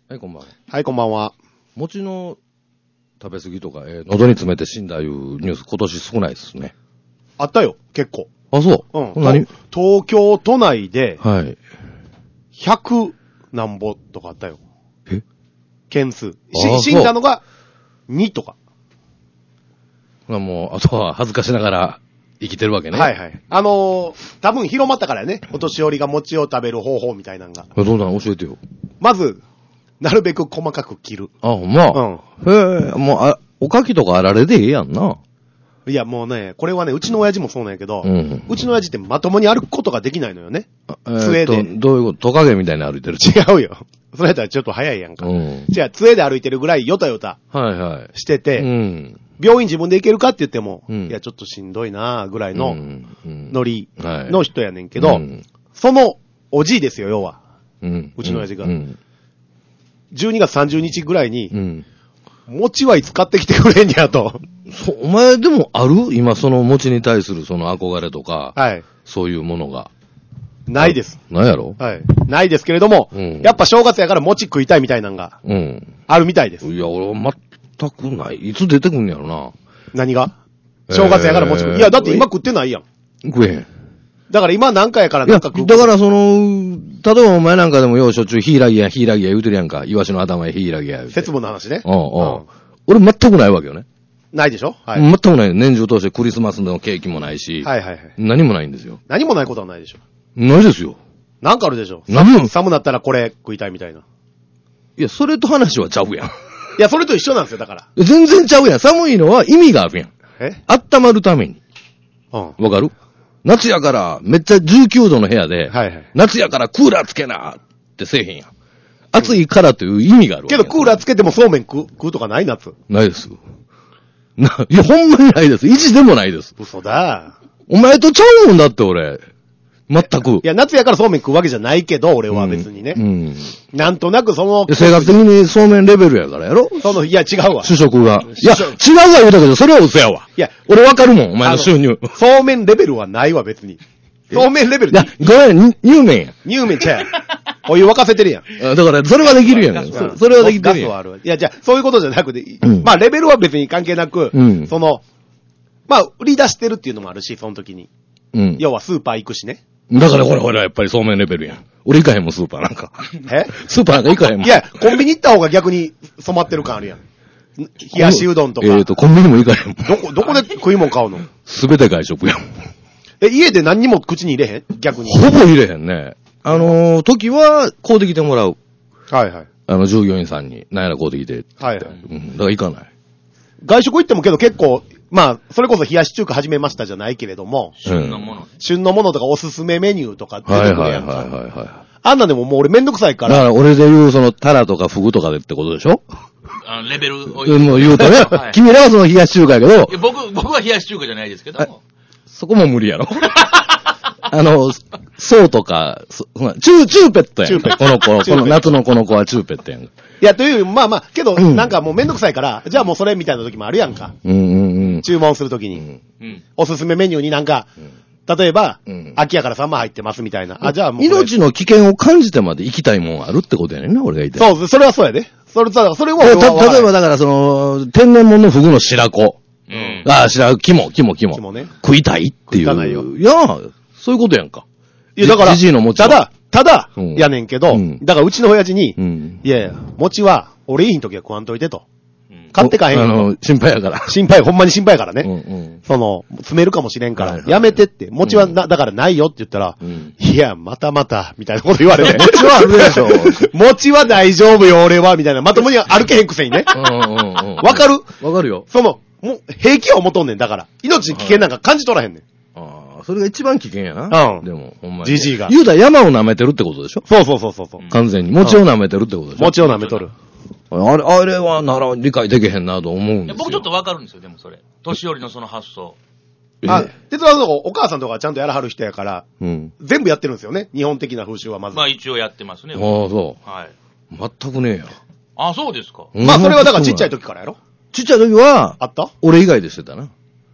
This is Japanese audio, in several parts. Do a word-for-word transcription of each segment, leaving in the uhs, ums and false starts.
はい、こんばんは。 はい、こんばんは。 餅の食べ過ぎとか、えー、喉に詰めて死んだいうニュース、今年少ないですね。 あったよ、結構。 あ、そう。 うん。 何？ 東京都内で、 はい。 ひゃくなんぼとかあったよ。 え？ 件数。 あし、死んだのがにとか。 もう、あとは恥ずかしながら生きてるわけね。 はいはい。あのー、多分広まったからね。お年寄りが餅を食べる方法みたいなのが。 どうなの教えてよ。 まず、なるべく細かく切る。 あ、ほんま。 うん。 へえ、もう、あ、おかきとかあられでええやんな。 いや、もうね、これはね、うちの親父もそうなんやけど、 うん、 うちの親父ってまともに歩くことができないのよね。 えー、 杖で。 どういうこと？トカゲみたいに歩いてる。 違うよ。それやったらちょっと早いやんか。 うん。 じゃあ、杖で歩いてるぐらいヨタヨタはいはい。 してて、 うん。 病院自分で行けるかって言っても、 うん、 いや、ちょっとしんどいなぐらいのノリのの人やねんけど、 うん、 そのおじいですよ、要は。 うん、 うちの親父が。 うん、 じゅうにがつさんじゅうにちぐらいに、 うん、 餅はいつ買ってきてくれんやと。 そ、お前でもある？今その餅に対するその憧れとか、 はい。 そういうものが。 ないです。 なんやろ？ はい。ないですけれども、 うん、 やっぱ正月やから餅食いたいみたいなのが、 うん。 あるみたいです。 いや、俺全くない。いつ出てくんねやろな。 何が？正月やから餅食う。 えーいや、だって今食ってないやん。 食えへん。 だから今何回やからいや、 なんか食う。 だからその、例えばお前なんかでもようしょっちゅうヒイラギやヒイラギや言うてるやんか。イワシの頭やヒイラギや言うて。 節分の話ね。 うんうん。 うん。 俺全くないわけよね。 ないでしょ？はい。 全くない。年中通してクリスマスのケーキもないし。 はいはいはい。 何もないんですよ。 何もないことはないでしょ。 ないですよ。 なんかあるでしょ。 何も。 寒なったらこれ食いたいみたいな。 いや、それと話はちゃうやん。 いや、それと一緒なんですよ、だから。 全然ちゃうやん。寒いのは意味があるやん。 え？ 温まるために。 うん。 わかる？夏やから、めっちゃじゅうきゅうどの部屋で、 はいはい。 夏やからクーラーつけなってせえへんやん。暑いからという意味があるわけどクーラーつけてもそうめん食う、食うとかない夏。 ないです。な、いや、ほんまにないです。一でもないです。 嘘だ。 お前とちゃうもんだって俺。全く。 いや、夏やからそうめん食うわけじゃないけど、俺は別にね。 うん。うん、 なんとなくその。 生活的にそうめんレベルやからやろ？ その、いや、違うわ。 主食が。いや、違うわ言うたけど、それは嘘やわ。 いや、 俺わかるもん、お前の収入。 そうめんレベルはないわ、別に。そうめんレベル。 いや、ごめん、乳麺や。 乳麺ちゃうやん。お湯沸かせてるやん。 だから、それはできるやん。そ, それはできてるやん。 ガスはある。いや、じゃあ、そういうことじゃなくて、 うん、 まあ、レベルは別に関係なく、 うん、 その、まあ、売り出してるっていうのもあるし、その時に。 うん。 要はスーパー行くしね。 だからほらほら、やっぱりそうめんレベルやん。俺行かへんもん、スーパーなんか。 えスーパーなんか行かへんもん。 いや、コンビニ行った方が逆に染まってる感あるやん。冷やしうどんとか。 えっ、ー、と、コンビニも行かへんもん。 どこ、どこで食い物買うの？ すべて外食やん。 え、家で何にも口に入れへん？逆に。 ほぼ入れへんね。あのー、時は、買うてきてもらう。 はいはい。 あの、従業員さんに、なんやら買うてきて。 はいはい。 うん。だから行かない。 外食行ってもけど結構、まあ、それこそ冷やし中華始めましたじゃないけれども。 旬のもの、ね。 旬のものとかおすすめメニューとか出てくるやんか。 はいはいはいはい、はい。 あんなでももう俺めんどくさいから。 だから俺で言うそのタラとかフグとかでってことでしょ？ あの、レベルを言う。もう言うとね、はい。君らはその冷やし中華やけど。 いや僕、僕は冷やし中華じゃないですけども。 そこも無理やろ。あの、そうとか、チュー、チューペットやん。チューペット。この子、この夏のこの子はチューペットやん。いや、という、まあまあ、けど、うん、なんかもうめんどくさいから、じゃあもうそれみたいな時もあるやんか。 うんうんうん。 注文する時に。うん。おすすめメニューになんか、うん、例えば、うん、秋やからサンマ入ってますみたいな。あ、じゃあもう。 命の危険を感じてまで行きたいもんあるってことやねんな、俺が言って。 そう、それはそうやで。それ、それはた、例えばだからその、天然物のフグの白子。 うん。 ああ、白子、肝、肝、肝。 肝ね。 食いたいっていう。 食いたないよ。 いや、そういうことやんか。 いや、だから、 じじいの餅ただ、ただ、 うん、 やねんけど、うん、だからうちの親父に、 うん、 いやいや、餅は、俺いいん時は食わんといてと。うん、買ってかへんよ。 あの、心配やから。 心配、ほんまに心配やからね。 うんうん、 その、詰めるかもしれんから、 はいはい、 やめてって、餅はな、だからないよって言ったら、 うん、 いや、またまた、みたいなこと言われて。 餅はあるでしょ。 餅は大丈夫よ、俺は、みたいな。まともに歩けへんくせにね。わ、うんうん、かる？ わかるよ。 その、もう、平気は思っとんねん、だから。命に危険なんか感じ取らへんねん。 ああ、それが一番危険やな。うん。でも、ほんまに。 じじいが。 言うたら山を舐めてるってことでしょ？ そうそうそうそう。 完全に。餅を舐めてるってことでしょ？ 餅を舐めとる。 あれ、あれはなら理解できへんなと思うんですよ。 僕ちょっとわかるんですよ、でもそれ。年寄りのその発想。 あ、鉄腕のとこ、お母さんとかちゃんとやらはる人やから、 うん。 全部やってるんですよね。日本的な風習はまず。 まあ一応やってますね。 ああ、そう。 はい。 全くねえや。 あ、そうですか。 まあそれはだからちっちゃい時からやろ？ ちっちゃい時は、 あった？ 俺以外でしてたな。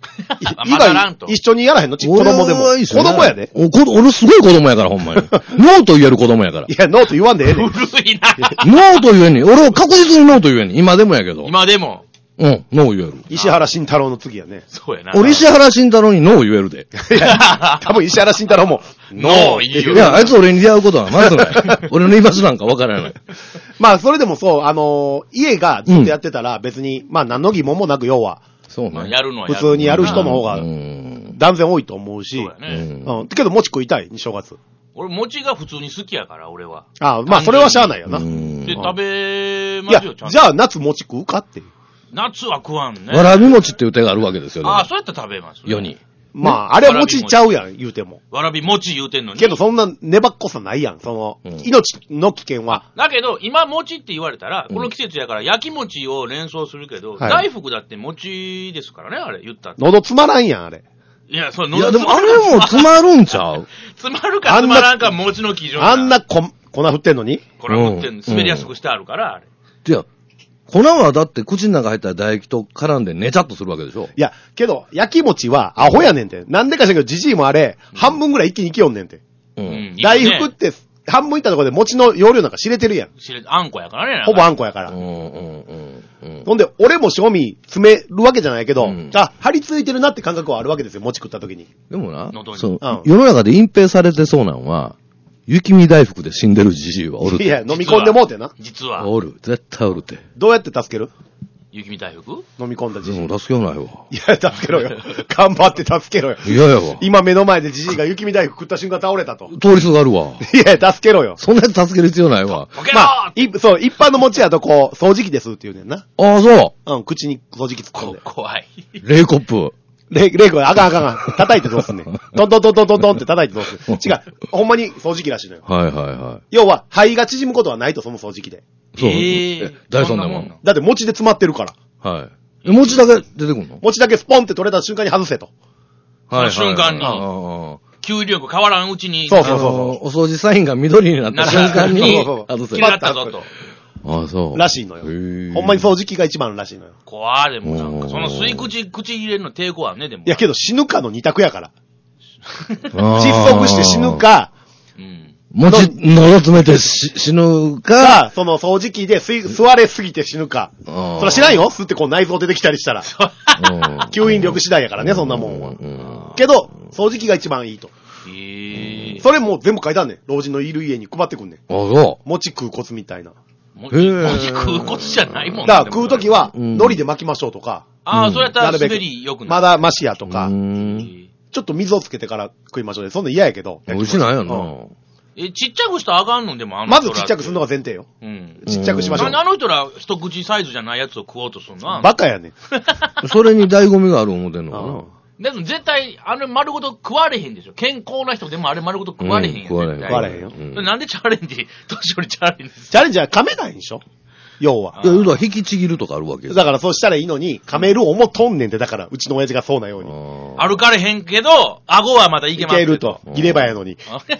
以まだらんと外、一緒にやらへんのち子俺供でも。 はいいっすね子供やで。 おこ俺すごい子供やから、ほんまに。ノーと言える子供やから。 いや、ノーと言わんでええねん。 古いな。 ノーと言えんねん。俺は確実にノーと言えんねん。今でもやけど。 今でも。 うん、ノー言える。 石原慎太郎の次やね。 そうやな。 俺石原慎太郎にノー言えるで。 いや、多分石原慎太郎も、ノーいいよいや、あいつ俺に出会うことはまずない。俺の居場所なんかわからない。 まあ、それでもそう、あのー、家がずっとやってたら別に、まあ、何の疑問もなく、要は、 そうまあね。 やるのはやる。 普通にやる人の方がうん。 断然多いと思うし、 そうやね。 うんうん。けど、餅食いたい、正月。 俺、餅が普通に好きやから、俺は。 ああ、まあ、それはしゃあないよな。 ういんで、食べまやすよ、ちゃん、と。 じゃあ、夏餅食うかっていう。 夏は食わんね。 わらび餅っていう手があるわけですよ。 ああ、そうやったら食べます。 世に。 まあ、あれは餅ちゃうやん、言うても。 わらび餅言うてんのに。 けど、そんな粘っこさないやん、その、 うん命の危険は。 だけど、今餅って言われたら、 うんこの季節やから焼き餅を連想するけど、 はい大福だって餅ですからね、あれ、言ったって。 喉つまらんやん、あれ。 いや、それいや、でもあれも詰まるんちゃう詰まるか詰まらんか餅の基準あんなこ粉振ってんのにこれ持ってうんん滑りやすくしてあるから、あれ。 いや、粉はだって口の中入ったら唾液と絡んでねちゃっとするわけでしょ。 いや、けど、焼き餅はアホやねんて。なんでか知らんけど、じじいもあれ、半分ぐらい一気にいきよんねんて。 う。 うんん。 大福って、半分いったところで餅の容量なんか知れてるやん。 知れあんこやからね。 ほぼあんんこやから。 うんうんうんうん。 ほんで、俺も賞味詰めるわけじゃないけど、 うんあ、張り付いてるなって感覚はあるわけですよ、餅食った時に。 でもな喉、にそううん世の中で隠蔽されてそうなのは、雪見大福で死んでるじじいはおるって。 いや、飲み込んでもうてな。 実は、 おる。絶対おるって。 どうやって助ける雪見大福飲み込んだじじい。 でも助けようないわ。 いや、助けろよ。頑張って助けろよ。 いややわ。 今目の前でじじいが雪見大福食った瞬間倒れたと。 通りすがるわ。 いや、助けろよ。 そんなやつ助ける必要ないわ。 ボケろまあ、いそう、一般の餅やとこう、掃除機ですって言うねんな。 ああ、そうん、口に掃除機突っ込んこで。 怖い。 う。レイコップ。 レイ、レイコ、あかんあかんあかん。叩いてどうすんねん。トントントントントントンって叩いてどうすんねん。違う。ほんまに掃除機らしいのよ。 はいはいは要は、肺が縮むことはないと、その掃除機で。 い。そう。 えーえダイソンでもそんなもんな。 だって餅で詰まってるから。 はい。え餅だけ出てくんの餅だけスポンって取れた瞬間に外せと。 はいはいはい。 その瞬間にああ吸力変わらんうちに。 そうあそうそうのお掃除サインが緑になった瞬間にそうそうそう外せ決まったぞと。 ああ、そう。 らしいのよ。 へーほんまに掃除機が一番らしいのよ。 怖いでもなんか、 うんその吸い口、口入れるの抵抗あんね、でも。 いやけど死ぬかの二択やから。 ああ窒息して死ぬ。か、 うん。 餅、喉詰めてし死ぬか、 か、その掃除機で吸い吸われすぎて死ぬか。 ああそら知らんよ吸ってこう内臓出てきたりしたら。 うん吸引力次第やからね、そんなもんは。 うんけど、掃除機が一番いいと。 へえ。 それもう全部書いてあんねん。老人のいる家に配ってくんねん。 あ、そ餅食うコツみたいな。 もへー文字食うことじゃないもんだから食うときは、 うん海苔で巻きましょうとか、 ああ、 うんそうやったらなるべく滑り良くなまだマシやとう。 か、 うんちょっと水をつけてから食いましょうね。そんなん嫌やけど。 美味しないようんな。 え、ちっちゃくしたらあかんのでもあのまずちっちゃくするのが。 が前提よ。 うん。 ちっちゃくしましょう。 なんであの人ら一口サイズじゃないやつを食おうとするのバカやねん。 それに醍醐味がある思ってんのかうんな。 でも絶対、あれ丸ごと食われへんでしょ。健康な人でもあれ丸ごと食われへんやん。 うん食われへん絶対食われへんようんそれなんでチャレンジ、年寄りチャレンジすチャレンジは噛めないんでしょ要は。 いや、要は引きちぎるとかあるわけよ。 だからそうしたらいいのに、噛める思とんねんて、だから、うちの親父がそうなように。 あ歩かれへんけど、顎はまだいけいますけると。入れ歯やのに。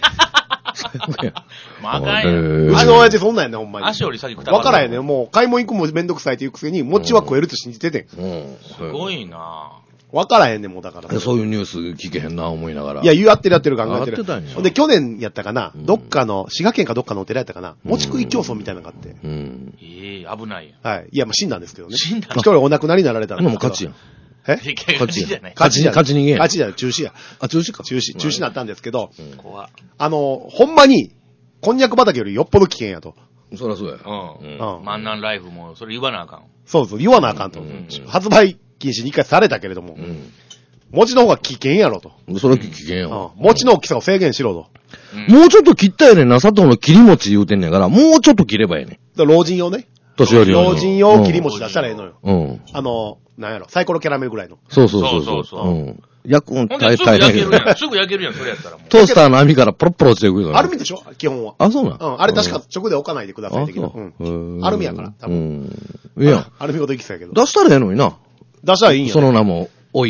まああかんやへん。 ーうちの親父そんなんやねん、ほんまに。 足より先食ったわからへんねん。もう、買い物行くもめんどくさいって言うくせに、餅は食えると信じててん。 うん。 すごいなわからへんねん、もうだから。 でそういうニュース聞けへんな、思いながら。 いや、言うやってるやってる考えてる。 やってたんやほんで、去年やったかな、 うんどっかの、滋賀県かどっかのお寺やったかな、餅食い競争みたいなのがあって。 うん。 ええ危ないはい。いや、まあ死んだんですけどね。 死んだ一人お亡くなりになられたんあですけど。 のもう勝ちやん。 えやん。いや勝ちじゃない。 勝ち勝ち逃げやん勝ちじゃない、中止や。 あ、中止か。 中止、中止になったんですけど、 うん怖っあの、ほんまに、こんにゃく畑よりよっぽど危険やと。 そりゃそうや。 うん。 うんうん万南ライフも、それ言わなあかん。 そうそう、言わなあかんと。 うん発売禁止に一回されたけれども、 うん。 餅の方が危険やろと。 それは危険うんよ。 餅の大きさを制限しろと。 うんもうちょっと切ったやねんな、砂糖の切り餅言うてんねんから、もうちょっと切ればええねん。 で老人用ね。 年寄り用の老人用切り餅出したらええのよ。 うん。 あの、なんやろ、サイコロキャラメルぐらいの。 そうそうそう。 そうそうそううん。焼くんほん大ですぐ焼け大変やるやん。すぐ焼けるやん、それやったらもう。 トースターの網からポロッポロ落ちてくるから。 アルミでしょ基本は。 あ、そうなんうん。あれ確か直で置かないでくださいあ、 的な。 そううん。 んアルミやから多うん。いや、 アルミごといきそうやけど。 出したらええのにな。 出したらいいんや。 その名も、おい。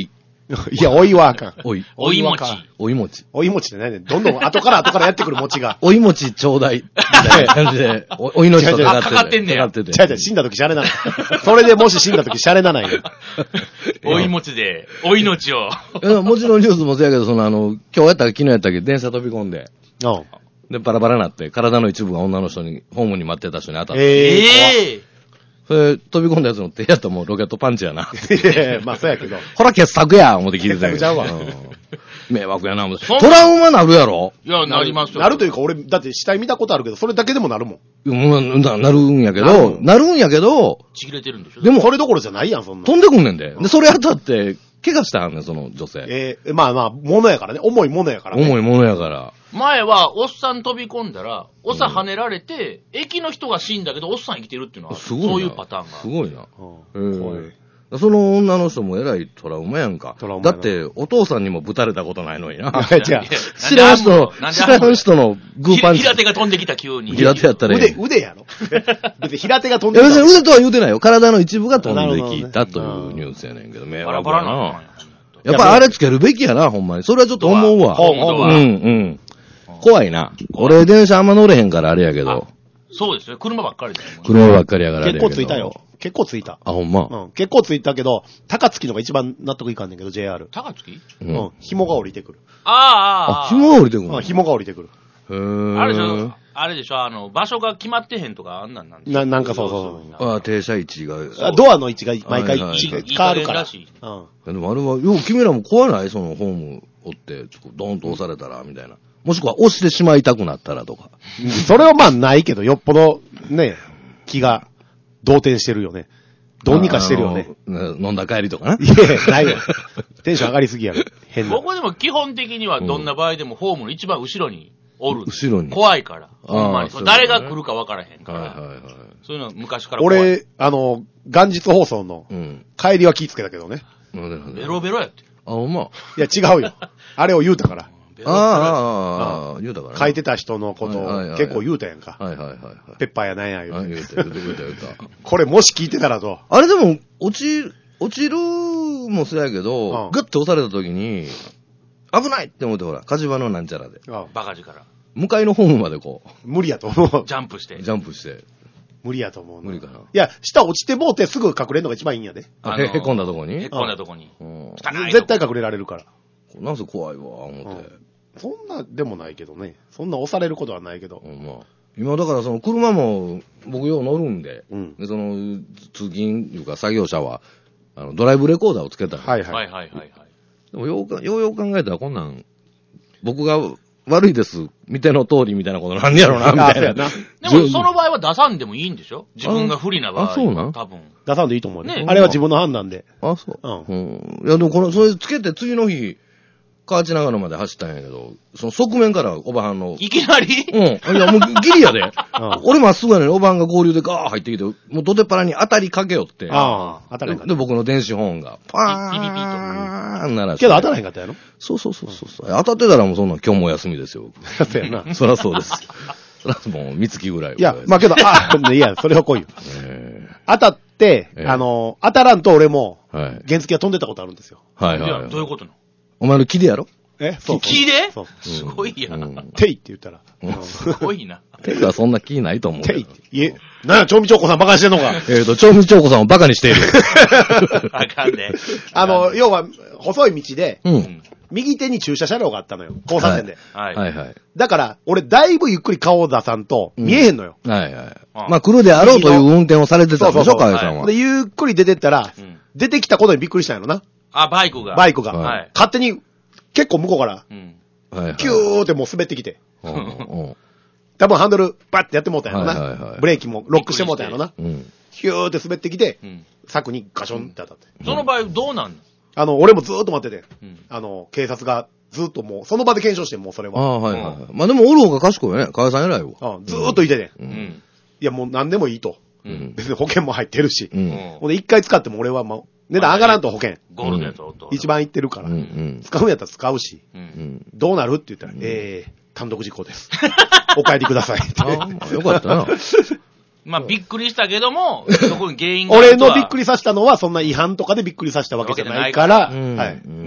いや、おいはあかん。 おい。 おい餅。 おい餅。 おい餅って何ねん。どんどん後から後からやってくる餅が。 おい餅ちょうだい。みたいな感じで、お、お命とあかかってんねやかかってて。 ちゃうちゃう、死んだ時シャレなない。それでもし死んだ時シャレなないよ。 おい餅で、お命を。 いやもちろんニュースもそうやけど、そのあの、今日やったか昨日やったっけ、電車飛び込んで、 うん。 で、バラバラになって、体の一部が女の人に、ホームに待ってた人に当たって、 えええそれ、飛び込んだやつの手やったらもうロケットパンチやな。 ー。いやいやまあそうやけど。 ほら、傑作や思って聞いてたけど。 傑作ちゃうわん迷惑やな、思って。 そんトラウマなるやろいや、なりますよ。 なるというか、俺、だって死体見たことあるけど、それだけでもなるもん。 うんななるんやけなるど、なるんやけど、 ちぎれてるんでしょでもそれどころじゃないやん、そんな。 飛んでくんねんで。で、それ当たって、怪我したはんねん、その女性。 えー、まあまあ、物やからね。重い物やからね。 重いものやから。 前は、おっさん飛び込んだら、おっさん跳ねられて、駅の人が死んだけど、おっさん生きてるっていうのは、 すごいな。 そういうパターンが。 すごいな。 うん怖い。 その女の人もえらいトラウマやんか。 トラウマやなだって、お父さんにもぶたれたことないのにな。 あ、じゃ知らん人のなん、で知らん人のグーパンチ。 平手が飛んできた急に。 平手やったらええ腕、腕やろ別に平手が飛んいやできた別に腕とは言うてないよ。体の一部が飛んできたとなるほどねいうニュースやねんけど、迷バラ惑やな。 バラなのかやっぱあれつけるべきやな、ほんまに。それはちょっと思うわ。 ほんうん、 ほんまうん。怖いな。俺電車あんま乗れへんからあれやけど。 そうですよ。車ばっかりですよ。 車ばっかりやからあれ結やけど。 構ついたよ。。結構ついた。 あ、ほんま。 うん。結構ついたけど、高槻のが一番納得いかんねんけど、ジェイアール。 高槻う。 うんん。紐が降りてくる。 ああ、ああ。 あ、紐が降りてくるうん、 のへ紐が降りてくる。 ー。 あれでしょ、あれでしょ、あの、場所が決まってへんとか、あんなんなんでしょな、なんかそうそうそう。 あ、停車位置が。 あドアの位置が毎回はいはい違ういい変わるから。 いい加減らしいうん。 でもあれは、よう君らも怖ないそのホームおって、ちょっとドーンと押されたら、みたいな。もしくは押してしまいたくなったらとか。 それはまあないけど、よっぽど、ね、気が動転してるよね。どうにかしてるよね。 あの。飲んだ帰りとかな。 いやいや、ないよ。テンション上がりすぎやろ。変な。 僕でも基本的にはどんな場合でもホームの一番後ろにおる。 後ろに怖いから。ほんまに。 あーそう誰が来るか分からへんから。 はいはいはい。 そういうのは昔から怖い。 俺、あの、元日放送のうん。 帰りは気ぃつけたけどね。 なんでなんでベロベロやって。 あ、ほんま。 いや、違うよ。あれを言うたから。 ベロベロやってああ、ああ、ああ、言うたからな。 書いてた人のことはいはいはいを結構言うたやんか。 はいはいはいはい。 ペッパーやなんやあ言うて。 言うた言うた言うた言うた。 これもし聞いてたらと。 あれでも、落ち、落ちるもそうやけど、 うんグッと押された時に、危ないって思ってほら、火事場のなんちゃらで。 あバカ力。 向かいのホームまでこ無理やと思う。 ジャンプしてう、。ジャンプして。 無理やと思うな。 無理かないや、下落ちてもうてすぐ隠れるのが一番いいんやで。 ああのへへこんだとこにへこんだとこに。 うん。 汚いとこ。 絶対隠れられるから。 なんせ怖いわ、思って。 そんなでもないけどね。そんな押されることはないけど。 うん、まあ。今だからその車も僕よう乗るんで、 うんでその通勤いうか作業者は、あのドライブレコーダーをつけたら、 はいは。 はいいはいはいはい。 でもようかようよう考えたらこんなん、僕が悪いです、見ての通りみたいなことなんやろな、みたいな。 あそうやな。 でも、その場合は出さんでもいいんでしょ自分が不利な場合は。 あそうなん多分。 出さんでいいと思うね。 ねあれは自分の判断で。 あ、そう。 うんうん。いや、でもこの、それつけて次の日、河内長野まで走ったんやけど、その側面からおばはんの、 いきなりうん。いや、もうギリやで。 ん俺まっすぐやのにおばはんが合流でガー入ってきて、もうどてっぱらに当たりかけよって。 ああ、当たらへんかった。 で、僕の電子本が、パピピピピとーンならけど当たらへんかったやろそうそうそうそう。当たってたらもうそんなん今日も休みですよ。 そうやな。 そらそうです。そらもう三月ぐらいは。 いや、まあけど、あ、いや、それは来いよ。 え当たって、 ええあの、当たらんと俺も、 ーはい。 原付が飛んでたことあるんですよ。 はいはいいや、どういうことなのお前の木でやろえそうそう木でそう。 すごいやうんな。 ていって言ったら。 すごいな。 ていうかそんな木ないと思うけど。 ていって。いえ、なんや、調味長子さんバカにしてんのか。 えっと、長味長子さんをバカにしている。 あかんね。 あの、要は、細い道で、 う。 うんん。 右手に駐車車両があったのよ。交差点で。 はい。 はいはい。 だから、俺、だいぶゆっくり顔を出さんと、見えへんのよ。 はいはい。 あまあ、来るであろうという運転をされてたんでしょ、 そうそうそう河合さんはで、。ゆっくり出てったら、 うん出てきたことにびっくりしたんやろな。 あ、バイクが。 バイクが。 はいはい。 勝手に、結構向こうから、 うん。 はいはい。 キューってもう滑ってきて。 うんうん多分ハンドル、バッてやってもうたんやろな。 はいはいはいブレーキもロックしてもうたんやろな。 うん。 キューって滑ってきて、 うん。 柵にガションって当たって。 その場合どうなんのあの、俺もずーっと待ってて、 うん。 あの、警察がずーっともう、その場で検証して、もうそれは。 ああ、はいはいはい。まあでも、おる方が賢いよね。河合さん偉いわ。 うんずーっといてね。 う。 うんん。 いや、もう何でもいいと。 うん。 別に保険も入ってるし。 う。 うんほんで、一回使っても俺はもう、値段上がらんと保険。 ゴールドやと。 一番いってるから。 うんうん。 使うんやったら使うし。 う。 うんん。 どうなるって言ったら、えー、単独事故です。お帰りくださいって。 ああ、まあよかったな。 まあ、びっくりしたけども、そこに原因があ俺るとはのびっくりさせたのは、そんな違反とかでびっくりさせたわけじゃないから、 うんはい。 認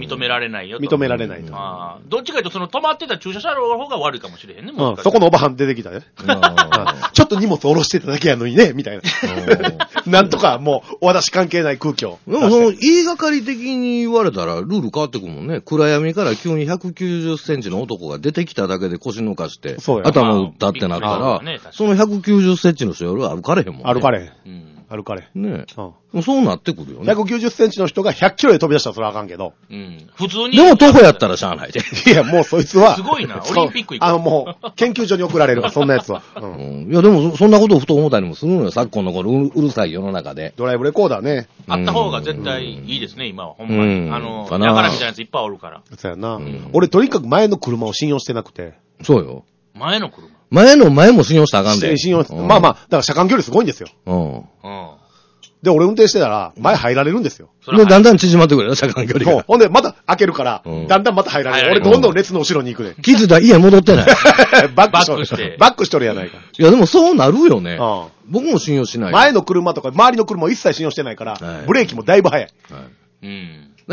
認められないよと。 認められないと。 ああ。どっちかというと、その止まってた駐車車両の方が悪いかもしれへんね。 うん。そこのおばはん出てきたね。ちょっと荷物下ろしてただけやのにね、みたいな。なんとかもう、私関係ない空気を。 でもその、言いがかり的に言われたら、ルール変わってくるもんね。暗闇から急にひゃくきゅうじゅっセンチの男が出てきただけで腰抜かして、頭打ったってなったら、そのひゃくきゅうじゅっセンチの人より歩かれへんもんね。 歩かれへん。うん。歩かれへん。 ねえ。うん。そうなってくるよね。 ひゃくきゅうじゅっセンチの人がひゃっキロで飛び出したらそれはあかんけど。 うん。普通に。 でも徒歩やったらしゃあないで。 いや、もうそいつは。 すごいな。オリンピック行く。 あのもう、研究所に送られるわ、そんなやつは。 うん。いや、でもそんなことをふと思ったりもするのよ。昨今のこのうるさい世の中で。 ドライブレコーダーね。 あった方が絶対いいですね、今は。ほんまに。あの、だからみたいなやついっぱいおるから。 そうやな。俺とにかく前の車を信用してなくて。 そうよ。 前の車前の前も信用したらあかんで。 信用、まあまあ、だから車間距離すごいんですよ。うん。うん。で、俺運転してたら、前入られるんですよ。 で、だんだん縮まってくるよ、車間距離が。 そう。ほんで、また開けるから、だんだんまた入られる。俺どんどん列の後ろに行くね。 気づいたら家戻ってない。 バックして。バックしとるやないか。 いや、でもそうなるよね。僕も信用しない。 前の車とか、周りの車を一切信用してないから、ブレーキもだいぶ早い。 うん。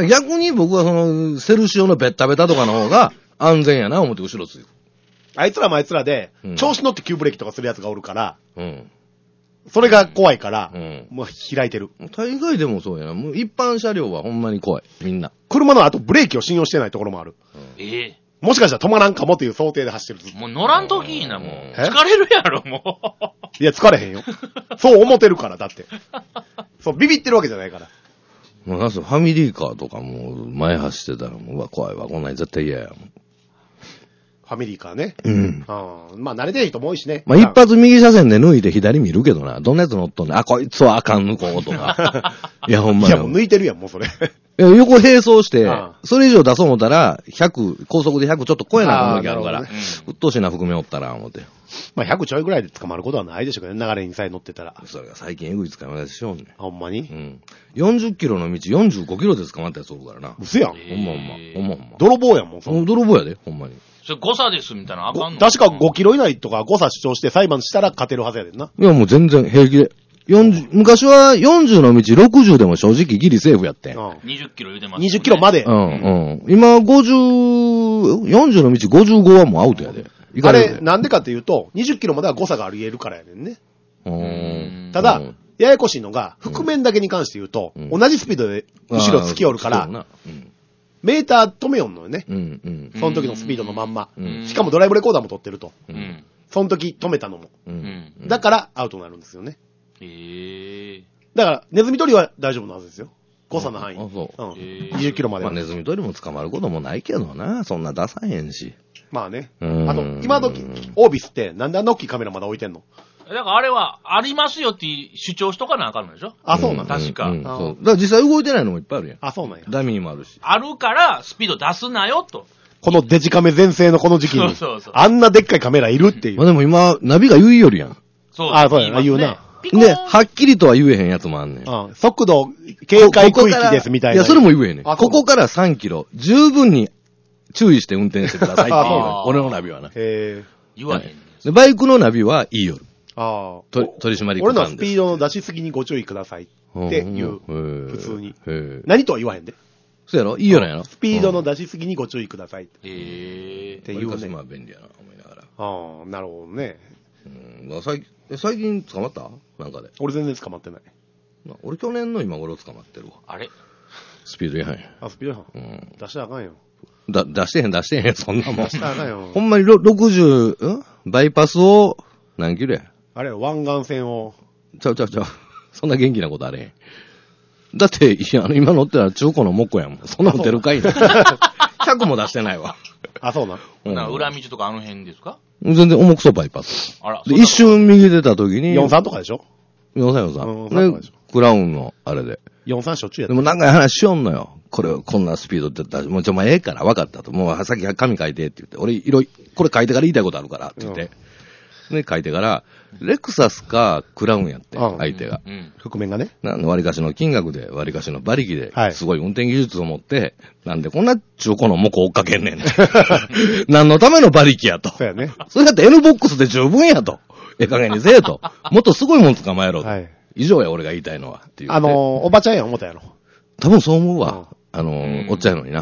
逆に僕はその、セルシオのベッタベタとかの方が安全やな、思って後ろついく。 あいつらもあいつらで、調子乗って急ブレーキとかするやつがおるから、うん。それが怖いから、うん、もう開いてる。 大概でもそうやな。もう一般車両はほんまに怖い。みんな。 車の後ブレーキを信用してないところもある。うん、ええー。もしかしたら止まらんかもっていう想定で走ってる。 もう乗らんときいいな、もう。疲れるやろ、もう。 いや、疲れへんよ。そう思ってるから、だって。そう、ビビってるわけじゃないから。 もうなんすファミリーカーとかも前走ってたらもう、うわ、怖いわ。こんなに絶対嫌や。 ファミリーカーね。うん。あまあ、慣れてる人も多いしね。 まあ、一発右車線で抜いて左見るけどな。どんなやつ乗っとんねん。あ、こいつはあかん抜こうとか。いや、ほんまに。 いや、もう抜いてるやん、もうそれ。いや、横並走して、それ以上出そう思ったら、ひゃく、高速でひゃくちょっと超えなく時あるから、ね、うっとうしいな含めおったら、思って。 まあ、ひゃくちょいぐらいで捕まることはないでしょうけどね、流れにさえ乗ってたら。 それが最近エグい捕まえしようね。 ほんまにうん。 よんじゅっキロの道よんじゅうごキロで捕まったやつおるからな。 うせやん。 ほんまほんま。ほんまほんま。 泥棒やん、もうそ泥棒やで、ほんまに。 それ誤差ですみたいなあかんの確かごキロ以内とか誤差主張して裁判したら勝てるはずやでんな。 いや、もう全然平気で。よんじゅう、昔はよんじゅうの道ろくじゅうでも正直ギリセーフやってん。うん、 にじゅっキロ言うてます、 ね。にじゅっキロまで。 うん、うん。今ごじゅう、よんじゅうの道ごじゅうごはもうアウトやで。 あれ、なんでかっていうと、にじゅっキロまでは誤差があり得るからやねんね。うんただ、ややこしいのが、覆面だけに関して言うと、うん、同じスピードで後ろ突き寄るから、うんメーター止めよんのよね。うんうん、その時のスピードのまんま、うん。しかもドライブレコーダーも撮ってると。うん、その時止めたのも。うん、だからアウトになるんですよね。へーだから、ネズミ捕りは大丈夫なはずですよ。誤差の範囲。あ、そう。うん。にじゅっキロまで。 まあ、ネズミ捕りも捕まることもないけどな。そんな出さへんし。 まあね。あと、今時、オービスってなんであんな大きいカメラまだ置いてんの？ だからあれは、ありますよって主張しとかなあかんのでしょ？ あ、そうなんだ。確か。 うんうん、そう。だから実際動いてないのもいっぱいあるやん。 あ、そうなんや。 ダミーもあるし。 あるから、スピード出すなよと。 このデジカメ全盛のこの時期に。そうそうそう。あんなでっかいカメラいるっていう。 まあでも今、ナビが言いよるやん。 そう。 あ、そうやな、言うな。 で、はっきりとは言えへんやつもあんねん。 うん。速度、警戒区域ですみたいな。 いや、それも言えへんねん。ここからさんキロ、十分に注意して運転してくださいっていう。俺のナビはな。へぇ言わへん。 で、バイクのナビは言いよる。 ああ。 取締り俺のスピードの出しすぎにご注意くださいっていう。普通に。何とは言わへんで。 そうやろいいよなやろスピードの出しすぎにご注意ください。へぇっていうね。まあ便利やな、思いながら。 ああ、なるほどね。 うん。最近、最近捕まったなんかで。 俺全然捕まってない。 俺去年の今頃捕まってるわ。 あれスピード違反や。 あ、スピード違反。うん。出したらあかんよ。 だ、出してへん出してへん、そんなもん。 出したらあかんよ。 ほんまにろくじゅう、んバイパスを、何キロやあれ、湾岸線を。 ちゃうちゃうちゃう。そんな元気なことあれへん。だって、いや、あの、今乗ってたら中古のモッコやもん。そんなの出るかいな。ひゃくも出してないわ。 あ、そうな。 うん。裏道とかあの辺ですか全然重くそバイパス。 あら。 で、一瞬右出た時に。 よんじゅうさんとかでしょ ? よんじゅうさん、よんじゅうさん。で、クラウンの、あれで。 よんじゅうさんしょっちゅうやった。 でもなんか話しよんのよ。これ、こんなスピードって言ったら、もうちょ、まあ、ええから、分かったと。もう、さっき紙書いてって言って。俺、いろい、これ書いてから言いたいことあるから、って言って。うんで、書いてから、レクサスかクラウンやって、相手が。 うんうん、覆面がね。 なんで割りかしの金額で、割りかしの馬力で、はい、すごい運転技術を持って、なんでこんな中古のモコ追っかけんねん。何のための馬力やと。 そうやね。 それだって N ボックスで十分やと。ええ加減にせえと。もっとすごいもん捕まえろと。はい、以上や、俺が言いたいのは。っていう。 あのー、おばちゃんや思ったやろ。 多分そう思うわ。うん、あのー、おっちゃんやのにな。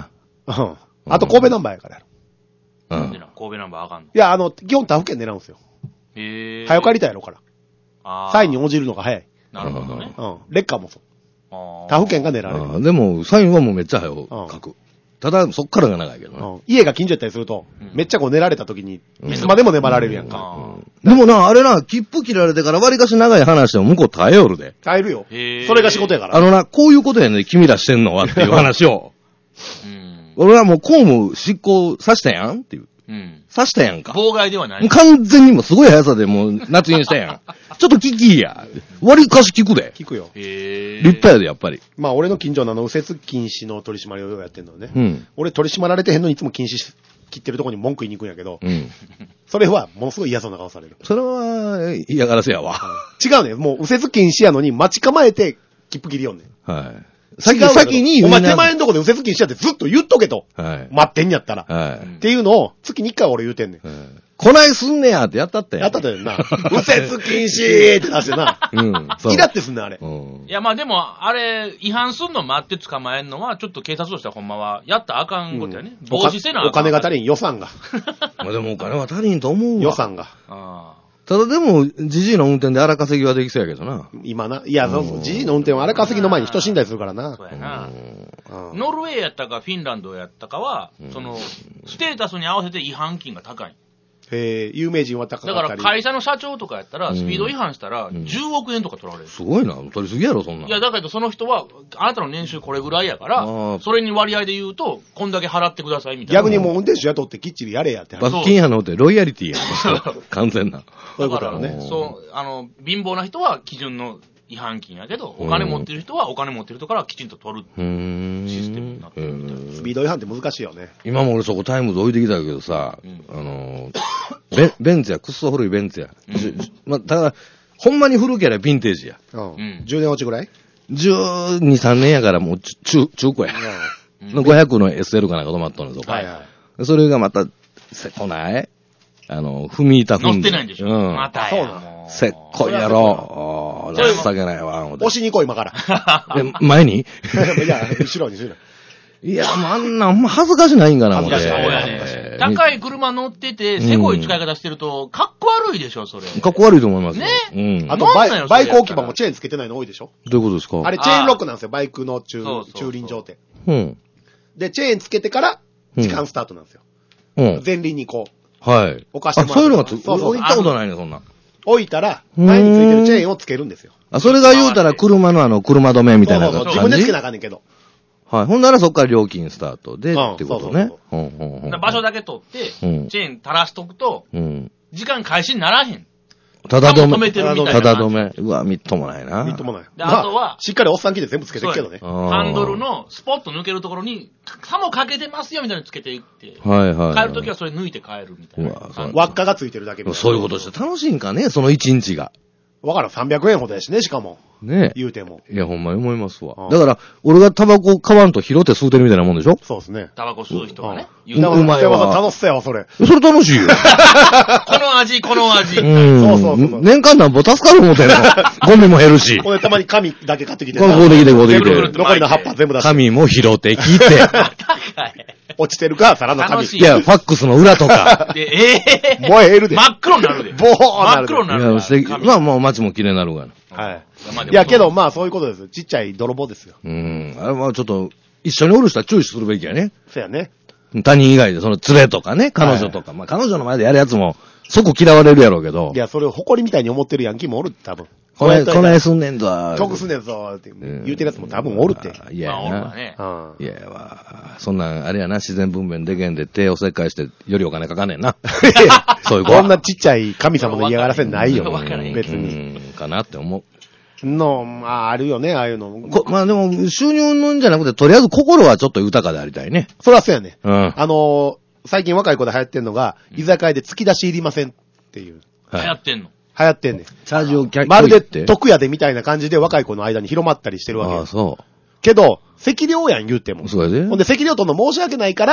うん。あと神戸ナンバーやからやろ。 なんでな、神戸ナンバーあかんの？ いや、あの、基本他府県狙うんですよ。 へぇー。 早く借りたいやろから。 ああ。 サインに応じるのが早い。 なるほどね。 うん。レッカーもそう。 あ他府県が狙われる。 あでも、サインはもうめっちゃ早く書く。ただ、そっからが長いけどね。 うん。家が近所やったりすると、 うんめっちゃこう寝られた時に、 うんいつまでも粘られるやんか。 あでもな、あれな、切符切られてから割かし長い話でも向こう耐えよるで。 耐えるよ。 へーそれが仕事やから。 あのな、こういうことやね、君らしてんのはっていう話を。 ーうん。 俺はもう公務執行さしたやんっていう。 うん。 さしたやんか。 妨害ではない。 もう完全にもうすごい速さでもう夏にしたやん。ちょっと聞きや。割かし聞くで。 聞くよ。 へぇー。 立派やで、やっぱり。 まあ俺の近所のあの、右折禁止の取り締まりをやってんのね。 うん。 俺取り締まられてへんのにいつも禁止し切ってるとこに文句言いに行くんやけど、 うん。 それはものすごい嫌そうな顔される。 それは、嫌がらせやわ。 違うね。もう右折禁止やのに待ち構えて切符切りよんねん。 はい。先、 違うやろ先に言お前いな手前のとこで右折禁止やってずっと言っとけと。 はい。 待ってんやったら。 はい。 っていうのを月にいっかい俺言うてんねん。 はいこないすんねやってやったって。 やったとよな。右折禁止って出してな。 うん。そう。 イラってすんねん、あれ。 うんい。や、まあでも、あれ、違反すんの待って捕まえんのは、ちょっと警察としてはほんまは、やったらあかんことやね。防止せなあかん。 お金が足りん、予算が。 まあでもお金は足りんと思うわ。 予算が。 あただでも、じじいの運転で荒稼ぎはできそうやけどな。 今な。いや、そうそう。じじいの運転は荒稼ぎの前に人死んだりするからあ。 なそ。うやな。 うんノルウェーやったかフィンランドやったかは、その、ステータスに合わせて違反金が高い。 えー、有名人は高かだったり。 から会社の社長とかやったら、スピード違反したら、 んじゅうおくえんとか取られる。 すごいな。取りすぎやろ、そんなん。 いや、だけどその人は、あなたの年収これぐらいやかあらー、 それに割合で言うと、こんだけ払ってくださいみたいな。 逆にもう運転手雇ってきっちりやれやって話。 罰金やのってロイヤリティやん。完全な。 そういうこだからとだね。 そう、あの、貧乏な人は基準の違反金やけど、お金持ってる人はお金持ってる人からきちんと取る。 うーん。 システムになってるみたいなスピード違反って難しいよね。 今も俺そこタイムズ置いてきたけどさ、 うんあのー、ベンベンツや、くっそ古いベンツや。 うんじゅじゅま、ただ、ほんまに古ければヴィンテージや。 うん。 うんじゅうねん落ちぐらいじゅうに、さんねんやからもう中、中古や。 うんのごひゃくの エスエル かなんか止まっとんねんぞ。 はいはい。 それがまた、せこないあの、踏み板踏んで。 乗ってないんでしょ。 うん。 またそうなのやもうせっこいやろ。 それは情けないわ、思って押しに行こう、今から。 え前にいや、後ろに、後ろに。 いや、もうあんなん、ほんま恥ずかしないんかな、思って。 恥ずかしいそうやね。高い車乗ってて、せこい使い方してると、かっこ悪いでしょ、それ。 かっこ悪いと思いますよ。 ねうん。 あとバイなんなんよ、 バイクそれやったら置き場もチェーンつけてないの多いでしょどういうことですかあれ、チェーンロックなんですよ、バイクの駐そうそうそう駐輪場って。 うん。 で、チェーンつけてから、時間スタートなんですよ。 うん。 前輪にこう、 はい。あ、 置かしてもらそういうのがつ、 そうそうそう俺行ったことないね、そんなん。 置いたら、前についてるチェーンをつけるんですよ。 あ、それが言うたら車のあの、車止めみたいなそうそう感じ。 そう自分でつけなあかんねんけど。 はい。ほんならそっから料金スタートで、 うんってことねそう。 うんうんうんだから場所だけ取って、 うんチェーン垂らしとくと、 うん。 時間開始にならへん。 ただ止多分止めめ。 てるみたいなただ止め。うわ、みっともないな。 みっともない。 であとはまあしっかりおっさん来て全部つけてるけどね。 あーハンドルのスポッと抜けるところに、さもかけてますよみたいなのつけていって、 はいはい。 帰るときはそれ抜いて帰るみたいなうわそう。 輪っかがついてるだけみたいな。 そういうことして楽しいんかね、その一日が。 わからん、さんびゃくえんほどやしね、しかも。 ね言うても。 いや、ほんまに思いますわう。んだから、俺がタバコ買わんと拾って吸うてるみたいなもんでしょそうですね。 タバコ吸う人がね。 うん言ううまいわ北山さん楽しそうやわ、それ。 それ楽しいよ。 この味、この味。 うん。 そうそうそうそう年間なんぼ助かる思てんの。ゴミも減るし。 これたまに紙だけ買ってきてこれこうできてこうできて全部残りの葉っぱ全部出して。 紙も拾ってきて。 落ちてるか、皿の紙。 楽しいや、ファックスの裏とか。 で、ええ燃えるで。 真っ黒になるで。 ボーなるで真っ黒になるいや、素敵。 紙まあもう街も綺麗になるがな。 はい。 まあでもいや、けど、まあ、そういうことです。ちっちゃい泥棒ですよ。 うん。あれはちょっと、一緒におる人は注意するべきやね。 そやね。 他人以外で、その連れとかね、彼女とか。まあ彼女の前でやるやつも、そこ嫌われるやろうけどい。や、それを誇りみたいに思ってるヤンキーもおるって、多分。 これ、こないす。 すんねんぞ。 得すんねんぞ、って言うてるやつも多分おるって。 いやまあ、おるやな。 わね。 うん。 いやわ。そんなん、あれやな、自然分娩でけんで手を切開して、よりお金かかんねんな。そういう子はこんなちっちゃい神様の嫌がらせないよわか。らへん別に。 うんかなって思う。 の、まあ、あるよね、ああいうの。 こまあでも、収入のんじゃなくて、とりあえず心はちょっと豊かでありたいね。 そらそうやね。 うん。 あのー、最近若い子で流行ってんのが、居酒屋で突き出しいりませんっていう。 流行はい。 ってんの。 流行ってんねん。 チャージを逆まるでって得やでみたいな感じで若い子の間に広まったりしてるわけああ、 よ。 そけど、赤量やん言うてもう。。そうやで。 ほんで赤量との申し訳ないから、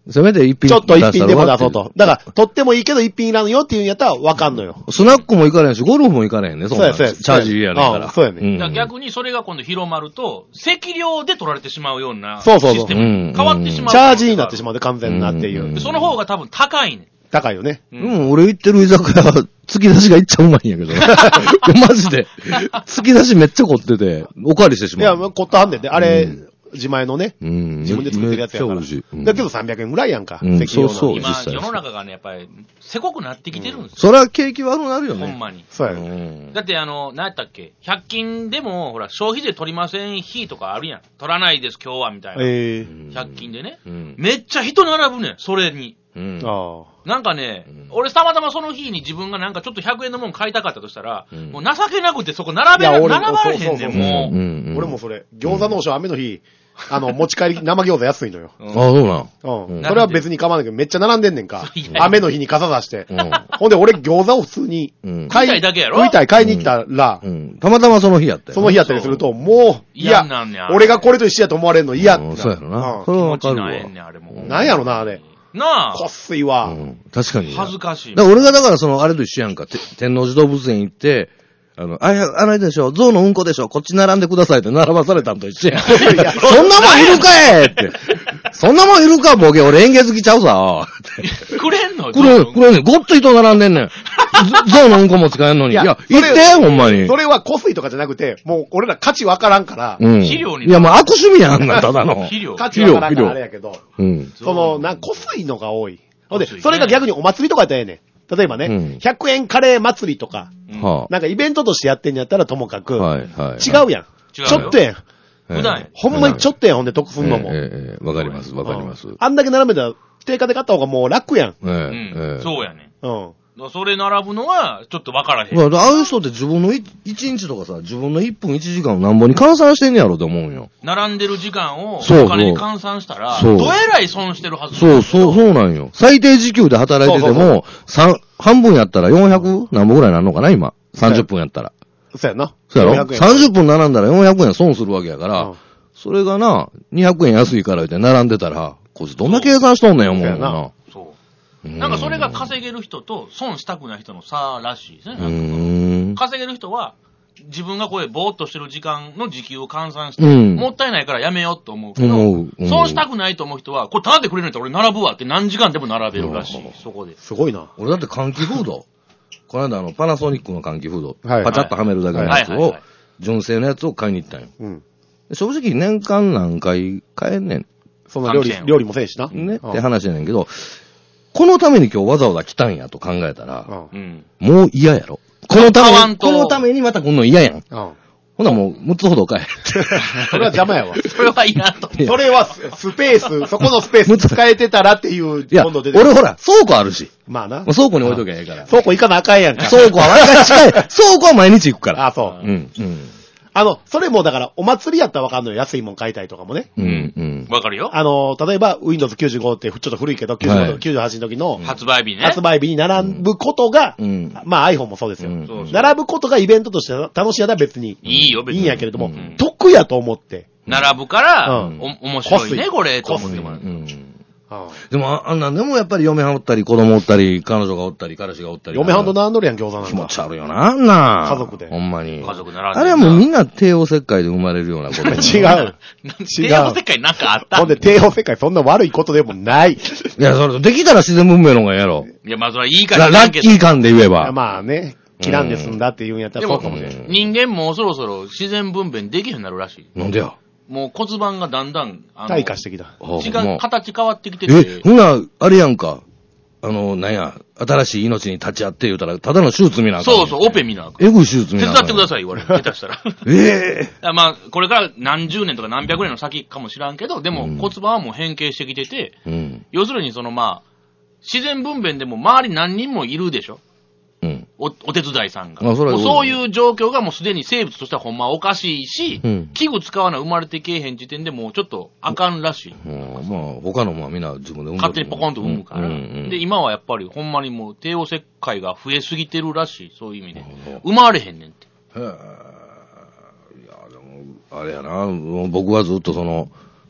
せめて一品ちょっと一品でも出そうと。だから、取ってもいいけど一品いらんよっていうんやったらわかんのよ。 スナックも行かれへんし、ゴルフも行かれへんね、そんなそうや、そうや。 チャージやねんから。 そうやね。 うんだから逆にそれが今度広まると、席料で取られてしまうようなそうそうそうシステムに変わってしまう。 チャージになってしまうで、完全なっていう。 でその方が多分高いねん。 高いよね。 ううんん、俺行ってる居酒屋は、突き出しがいっちゃうまいんやけど。マジで。突き出しめっちゃ凝ってて、おかわりしてしまう。 いや、もう凝ったはんねんで。あれ、自前のね。 うん。 自分で作ってるやつやから。 めっちゃ美味しい。うんだけどさんびゃくえんぐらいやんか。 うん席用の。 そうそう今実、際世の中がね、やっぱり、せこくなってきてるんですよ。 それは景気悪くなるよね。 ほんまに。 そうやうね。 んだってあの、何やったっけひゃく均でも、ほら、消費税取りません日とかあるやん。取らないです今日は、みたいな。 ええ。 ひゃく均でね。 うん。 めっちゃ人並ぶねん、それに。 うん。 あなんかね、 うん俺たまたまその日に自分がなんかちょっとひゃくえんのもん買いたかったとしたら、 うんもう情けなくてそこ並べら、 いや俺も並ばれへんねん、 そうそうそうもう。 ううんんあ。俺もそれ。餃子の王将雨の日、あの、持ち帰り生餃子安いのよ。 あ、そうなん。 うん。 うんそれは別に構わないけど、めっちゃ並んでんねんかい。や雨の日に傘さして。 うん。 ほんで、俺餃子を普通にうん。 買食いたいだけやろ食いたい、買いに行ったら、 うん。たまたまその日やったよ。 その日やったりすると、もう、い嫌やになんねんあれ俺がこれと一緒やと思われるの嫌ってなうんそうやろな。 うんそれはわ気持ちかるわ。 ないねん、あれも。 なんやろな、あれ。 なあ、 こっすいわ。 うん。確かに。 恥ずかしい。 だから俺がだからその、あれと一緒やんか。て天王寺動物園行って、あの、あ、いやあれでしょ、象のうんこでしょ、こっち並んでくださいって並ばされたんと一緒やん。 いやそんなもんいるかいって。そんなもんいるか、ボケ。俺演芸好きちゃうさ。 くれんのこれ、これね、ごっつい人並んでんねん。象のうんこも使えんのに。いや、 いや言って、ほんまにそ。れはこすいとかじゃなくて、もう俺ら価値わからんから、 うん。 肥料にいや、もう悪趣味やんな、ただの。 肥料。 価値わからんからあれやけど、 うん。 その、なん、こすいのが多い。ほんで、 こすいねそれが逆にお祭りとかやったらええねん。例えばね、 うんひゃくえんカレー祭りとか、 うんはなんかイベントとしてやってんやったらともかく、 あ。はい、はい。 違うやん。 違うよちょっとやん。 普段やほんまにちょっとやん、ほんで得すんのも。 ええええわかります、わかります。 うんあんだけ並べたら、定価で買った方がもう楽やん。 ええうんええそうやねん。 うん。 だからそれ並ぶのは、ちょっとわからへん。 まあ、ああいう人って自分のい一日とかさ、自分のいっぷんいちじかんをなんぼに換算してんねやろって思うんよ。 並んでる時間をそうお金に換算したら、 そうどえらい損してるはず。 そう、そう、そうなんよ。最低時給で働いててそうそうも、三、半分やったらよんひゃく何本ぐらいなんのかな、今。さんじゅっぷんやったら。 そうやな。 そうやろよんひゃくえん ?さんじゅっぷん並んだらよんひゃくえん損するわけやから、 うんそれがな、にひゃくえん安いから言って並んでたら、こいつどんな計算しとんねん、思うもんな。 そう。なんかそれが稼げる人と損したくない人の差らしいですね。 うーん。 稼げる人は、自分がこれぼーっとしてる時間の時給を換算して、 うんもったいないからやめようと思うけど、 思ううん損したくないと思う人は、これ頼んでくれるんやったら俺並ぶわって何時間でも並べるらしい、そこで。 すごいな。 俺だって換気フード。この間あの、パナソニックの換気フード。 はいパチャッとはめるだけのやつをはいはいはい、 純正のやつを買いに行ったんよ。 うん。 正直年間何回買えんねん。 そんな料理関係、 料理もせんしな。 ね、 うんって話やねんけど、このために今日わざわざ来たんやと考えたら、 うん。 うん。 もう嫌やろ。このために、 買わんとこのためにまた来んの嫌やん。 うん。 ほなもうむっつほど買え。 それは邪魔やわ。 それはいらんと。 それはススペース、そこのスペース使えてたらっていう、 いや、 今度出てくる俺ほら、倉庫あるし。 まあなもう。倉庫に置いときゃええから。 倉庫行かなあかんやんか。 倉庫は毎回近い。倉庫は毎日行くから。 あ、そう。 うん、うん。 あの、それもだから、お祭りやったらわかんのよ。安いもん買いたいとかもね。 うん、うん。 わかるよ。 あの、例えば、Windows きゅうじゅうごってちょっと古いけど、きゅうじゅうごとかきゅうじゅうはちの時の発売日ね。 発売日に並ぶことが、 うんまあ iPhone もそうですよ。 うんそうそう並ぶことがイベントとして楽しいやったら別にいいよ、別に。 いいんやけれども、 うん得やと思って。 並ぶから、 うんお、面白いね、 コスイこれ、とコスイ思ってもらう。 うん。 うんでも、ああんなんでもやっぱり嫁はんおったり、子供おったり、彼女がおったり、彼氏がおったり。 嫁はんと並んどるやん、餃子なんか。 気持ち悪いよな、あんな。 家族でほんまに。 家族並んで。 あれはもうみんな帝王切開で生まれるようなこと。 違う。違う帝王世界なんかあったほんで、帝王世界そんな悪いことでもない。 いや、それ、できたら自然文明の方がやろ。 いや、まあ、それはいいからララッキー感で言えば。 まあね、切らんで済んだっていうんやったらそうかもしれない。 人間もうそろそろ自然分娩できへんようになるらしい。 なんでや。 もう骨盤がだんだん、あの、 退化してきた。 時間、 もう形変わってきてえ、 て、 ほな、あれやんか。あの、なんや、新しい命に立ち会って言うたら、ただの手術見なあかんねん。 そうそう、オペ見なあかん。 えぐい手術見手なあかん。 伝ってください、言われる。下手したら。 ええまあ、これから何十年とか何百年の先かもしらんけど、でもうん骨盤はもう変形してきてて、 うん。 要するにそのまあ、自然分娩でも周り何人もいるでしょうん。 お、お手伝いさんが。 あそれはもうそういう状況がもうすでに生物としてはほんまおかしいし、 うん器具使わな生まれてけえへん時点でもうちょっとあかんらしい。 うんまあ、他のもはみんな自分で産んでる勝手にポコンと産むから。 うんうんで、今はやっぱりほんまにもう帝王切開が増えすぎてるらしい。そういう意味で。生まれへんねんって。 へえ。いや、でも、あれやな、もう僕はずっとその、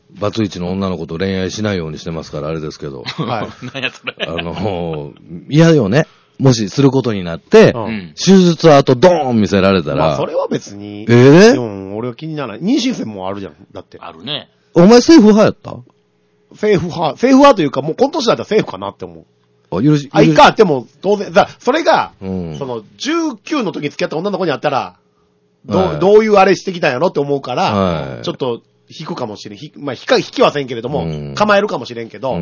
バツイチの女の子と恋愛しないようにしてますから、あれですけど。 はい。 何やそれ。 あの、嫌よね。もしすることになって、 うん、 手術後ドーン見せられたら。 まあ、それは別に。 えぇ、 ー、うん、俺は気にならない。妊娠線もあるじゃん。だって。 あるね。 お前セーフ派やった？ セーフ派。セーフ派というか、もう今年だったらセーフかなって思う。 あ、許し、 あ、いいかっても、当然、だそれが、 うん、 その、じゅうきゅうの時に付き合った女の子に会ったら、どう、 はい、 どういうあれしてきたんやろって思うから、 はい、 ちょっと、引くかもしれん。ひまあ、引か、引きはせんけれども、うん、構えるかもしれんけど、うん、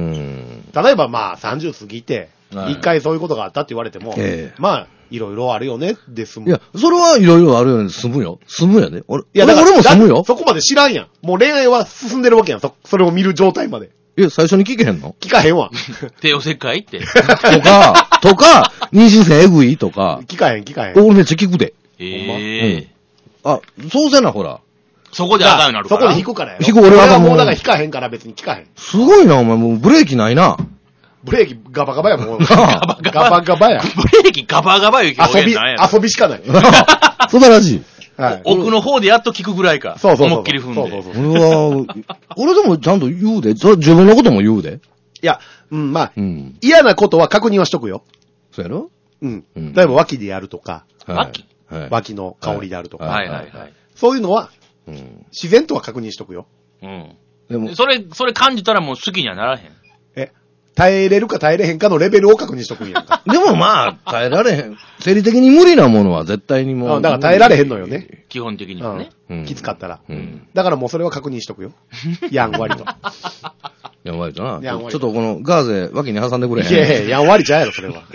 例えばまあ、さんじゅう過ぎて、一、はい、回そういうことがあったって言われても、えー、まあ、いろいろあるよね、で済む。 いや、それはいろいろあるよね、済むよ。済むやで。俺、 いや、だから俺も済むよ。 そこまで知らんやん。もう恋愛は進んでるわけやん。そ、それを見る状態まで。 え、最初に聞けへんの？ 聞かへんわ。 帝王切開って。 とか、とか、妊娠線エグいとか。 聞かへん、聞かへん。 俺めっちゃ聞くで。 ええー。うん。あ、そうせな、ほら。 そこで赤になるから。 そこで引くからやろ。 引く俺はもうだから引かへんから別に聞かへん。 すごいな、お前もうブレーキないな。 ブレーキガバガバやもん。ガバガバガバや。 ブレーキガバガバいう遊び、遊びしかない。 素晴らしい。 はい。 奥の方でやっと聞くぐらいか。 そうそうそう。 思いっきり踏んで。 そうそうそう。 俺は、俺でもちゃんと言うで。それ自分のことも言うで。 いや、うん、まあ、うん、嫌なことは確認はしとくよ。 そうやろ？ うん。うん、例えば脇でやるとか。 脇、 はい、脇の香りであるとか。 はいはいはい。 そういうのは、うん、自然とは確認しとくよ。 うん。でも、それ、それ感じたらもう好きにはならへん。 え、耐えれるか耐えれへんかのレベルを確認しとくんやんか。 でもまあ、耐えられへん。生理的に無理なものは絶対にもう。 だから耐えられへんのよね。 基本的にはね。 うん、きつかったら、うん。だからもうそれは確認しとくよ。やんわりと。 やんわりとな。ちょっとこのガーゼ脇に挟んでくれへん。 いやいや、やんわりちゃうやろ、それは。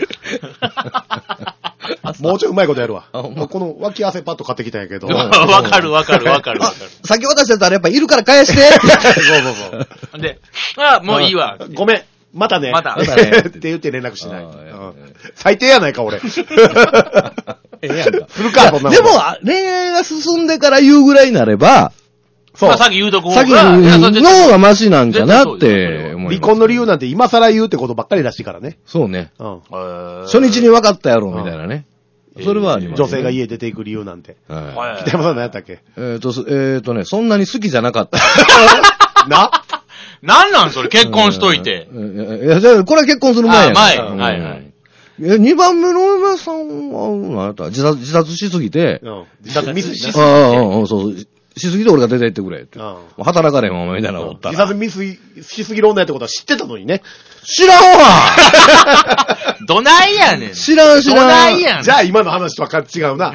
もうちょいうまいことやるわ。この脇汗パッド買ってきたんやけど。 わかるわかるわかるわかる。 先渡したやつあれやっぱいるから返して。 そうそうそう。で、あ、もういいわ。 ごめん。またね。 また。 って言って連絡しない。最低やないか、俺。 ええやんか。 するか、そんなでも、恋愛が進んでから言うぐらいになれば、 そう。まあ、さっき言うとこさっき言うの方がマシなんかなって思います。 離婚の理由なんて今更言うってことばっかりらしいからね。 そうね。 うん。 初日に分かったやろ、みたいなね。それはあります、 女性が家出ていく理由なんて。はい。北山さん何やったっけ？ えっと、えっとね、そんなに好きじゃなかった。 ななんなんそれ、結婚しといて。 いや、じゃあ、これは結婚する前や。 前。はいはい。 え、二番目のお嫁さんは、何やった自殺、自殺しすぎて。 うん。自殺ミスしすぎて。 ああ、ああ、そう。しすぎて俺が出て行ってくれって。もう働かれへんお前みたいなのおったら。 自殺ミスしすぎる女やってことは知ってたのにね。 知らんわどないやねん。 知らん知らん。どないやん。 じゃあ今の話とは違うな。 うん。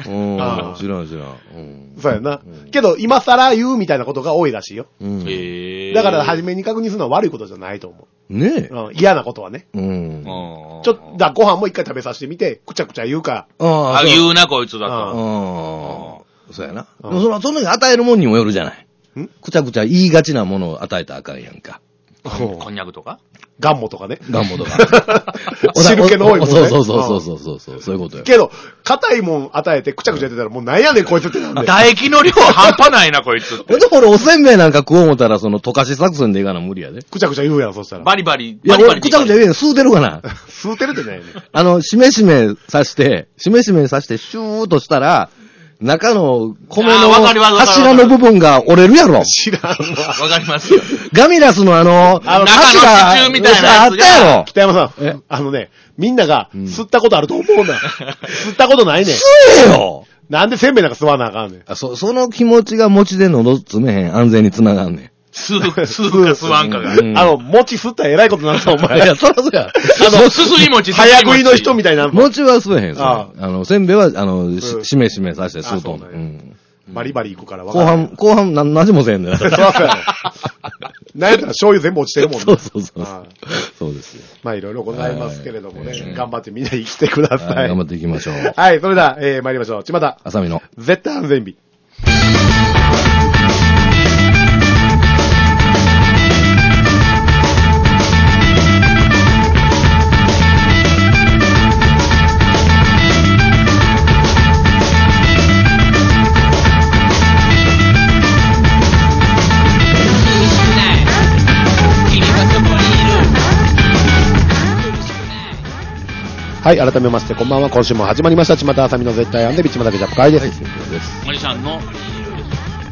知らん知らん。 うん。そうやな。けど今更言うみたいなことが多いらしいよ。 うん。へえ。だから初めに確認するのは悪いことじゃないと思う。 ねえ。 うん。嫌なことはね。 うん。 ちょっと、だご飯も一回食べさせてみて、くちゃくちゃ言うか。 ああ、言うなこいつだと。 ああ。そうやな。でもその、その与えるもんにもよるじゃない。くちゃくちゃ言いがちなものを与えたらあかんやんか。 こんにゃくとかガンモとかね。 ガンモとか。 汁気の多いもんね。 そうそうそうそうそうそう、そういうことよ。 けど、硬いもん与えてくちゃくちゃやってたらもうなんやねんこいつってなんで。 唾液の量半端ないなこいつって。 でも俺おせんべいなんか食おう思ったらその溶かし作戦でいかな無理やで。 くちゃくちゃ言うやん、そしたら。 バリバリ。 いや、俺くちゃくちゃ言うやん、吸うてるかな。 吸うてるってね。 あの、しめしめさして、しめしめさしてシューっとしたら、中の米の柱の部分が折れるやろ。 知らんわ。 わかりますよ。 ガミラスのあの、 あの中の支柱みたいなやつがあったやろ。 北山さん、あのね、みんなが吸ったことあると思うな。吸ったことないねん。 吸えよ。 なんでせんべいなんか吸わなあかんねん。 あ、そ、その気持ちが餅で喉詰めへん安全につながんねん。 吸う、吸うか吸わんかが。 あの、餅吸ったら偉いことになるぞ、お前。 いや、そらそうや。 あの、すすり餅、 早食いの人みたいな。 餅は吸えへんすよ。あの、せんべいは、あの、しめしめさして吸うとんねん。 バリバリいくから分かる。後半、後半、な、なじもせんねん。 そうそうやろ。なんやったら醤油全部落ちてるもんね。 そうそうそう。そうですよ。 まあいろいろございますけれどもね。頑張ってみんな生きてください。 頑張っていきましょう。 はい、それでは、えー、参りましょう。ちまた。 あさみの。 絶対安全日。はい、改めまして、こんばんは。今週も始まりました。ちまたあさみの絶対安全日、ちまたケチャップ会です。はい、 マリさんの、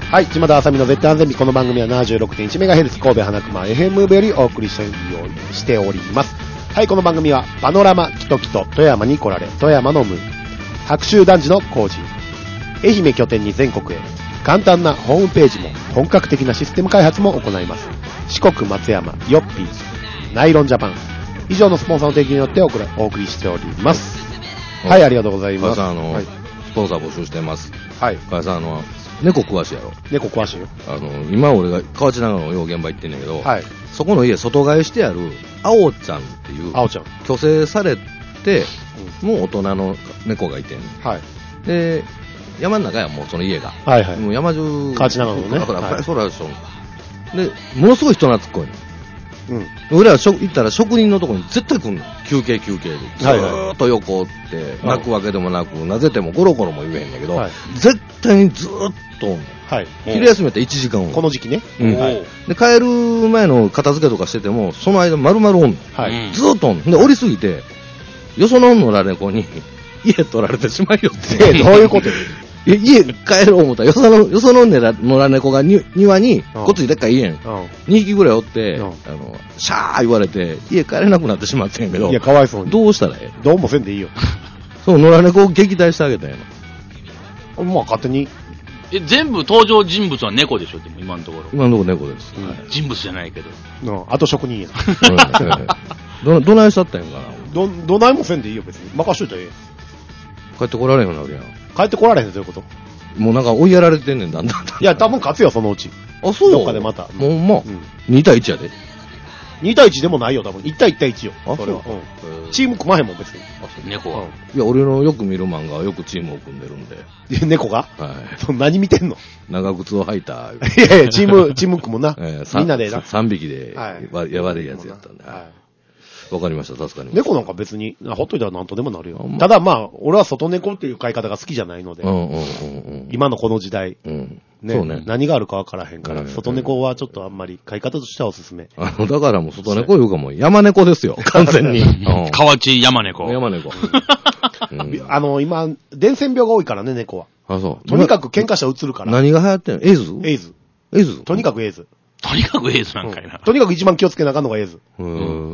はい、島田あさみの絶対安全日。この番組は ななじゅうろくてんいちメガヘルツ 神戸花熊 エフエム よりお送りしてしております。はい、この番組はパノラマキトキト富山に来られ、富山のムー白州男児の工事、愛媛拠点に全国へ簡単なホームページも本格的なシステム開発も行います。四国松山ヨッピーナイロンジャパン以上のスポンサーの提供によってお送りしております。はい、ありがとうございます。 さん、あの、 はい、 スポンサー募集してます。 はい。 かやさん、あの、猫詳しいやろ。 猫詳しいよ。 あの、今俺が河内長野のよう現場行ってんだけど、 はい。 そこの家外替えしてある、あおちゃんっていう、 あおちゃん。 虚勢されて、うん、もう大人の猫がいてん、 はい。 で、山の中やもうその家が。 はいはい。 もう山中。 河内長野のね。 だから、はい、そうらしょ。で、ものすごい人懐っこいの。 うん。 俺ら行ったら職人のところに絶対来んの。休憩休憩で。ずーっと横って、泣くわけでもなく、なぜてもゴロゴロも言えへんだけど、はい、絶対にずーっとおんの。 はい。 昼休みやったらいちじかんおんの。 この時期ね。 うん。はい、で、帰る前の片付けとかしてても、その間丸々おんの。 はい。 ずーっとおんの。で、降りすぎて、よその野良猫に家取られてしまいよって。 どういうこと家帰ろう思ったら、よその、よその野良猫がに庭に、こっちでっかい家ん。にひきぐらいおって、あの、シャー言われて、家帰れなくなってしまってんやけど。 いや、かわいそうに。 どうしたらええ？ どうもせんでいいよ。 そう、野良猫を撃退してあげたんやの。まあ、勝手に。 え、全部登場人物は猫でしょ、でも今のところ。 今のところ猫です。 うんはい、人物じゃないけど。 うん、あと職人や。 ど、どないしちゃったんやんかな。 ど、どないもせんでいいよ、別に。任しといたらええ。 帰ってこられへんようになるやん。 帰ってこられへんってどういうこと？ もうなんか追いやられてんねん、だんだん。 いや、多分勝つよ、そのうち。 あ、そうどっかでまた。 もう、まあ、うん、にたいいちやで。 にたいいちでもないよ、多分。いちたいいちたいいちよ。 あ、それは。 うん。チーム組まへんもん、別に。 あ、そう。猫は、うん。 いや、俺のよく見る漫画はよくチームを組んでるんで。 猫がはい。 そ何見てんの？ 長靴を履いた。 いやいや、チーム、チーム組むな。えー、みんなでな。 さんびきで、はい。やばいやつやったんで。はい。わかりました、確かに。 猫なんか別に、ほっといたら何とでもなるよ。ただまあ、俺は外猫っていう飼い方が好きじゃないので、うんうんうんうん、今のこの時代、うんね、そうね、何があるかわからへんから、うん、外猫はちょっとあんまり飼い方としてはおすすめ。 あの、だからもう外猫いうかもう山猫ですよ、完全に。 河内山猫。 山猫。 うん、あの、今、伝染病が多いからね、猫は。 あ、そう。 とにかく喧嘩したら映るから。 何が流行ってんの？エイズ？ エイズ。 エイズ？ とにかくエイズ。 とにかくエイズなんかいな、うん。 とにかく一番気をつけなあかんのがエイズ。 うん。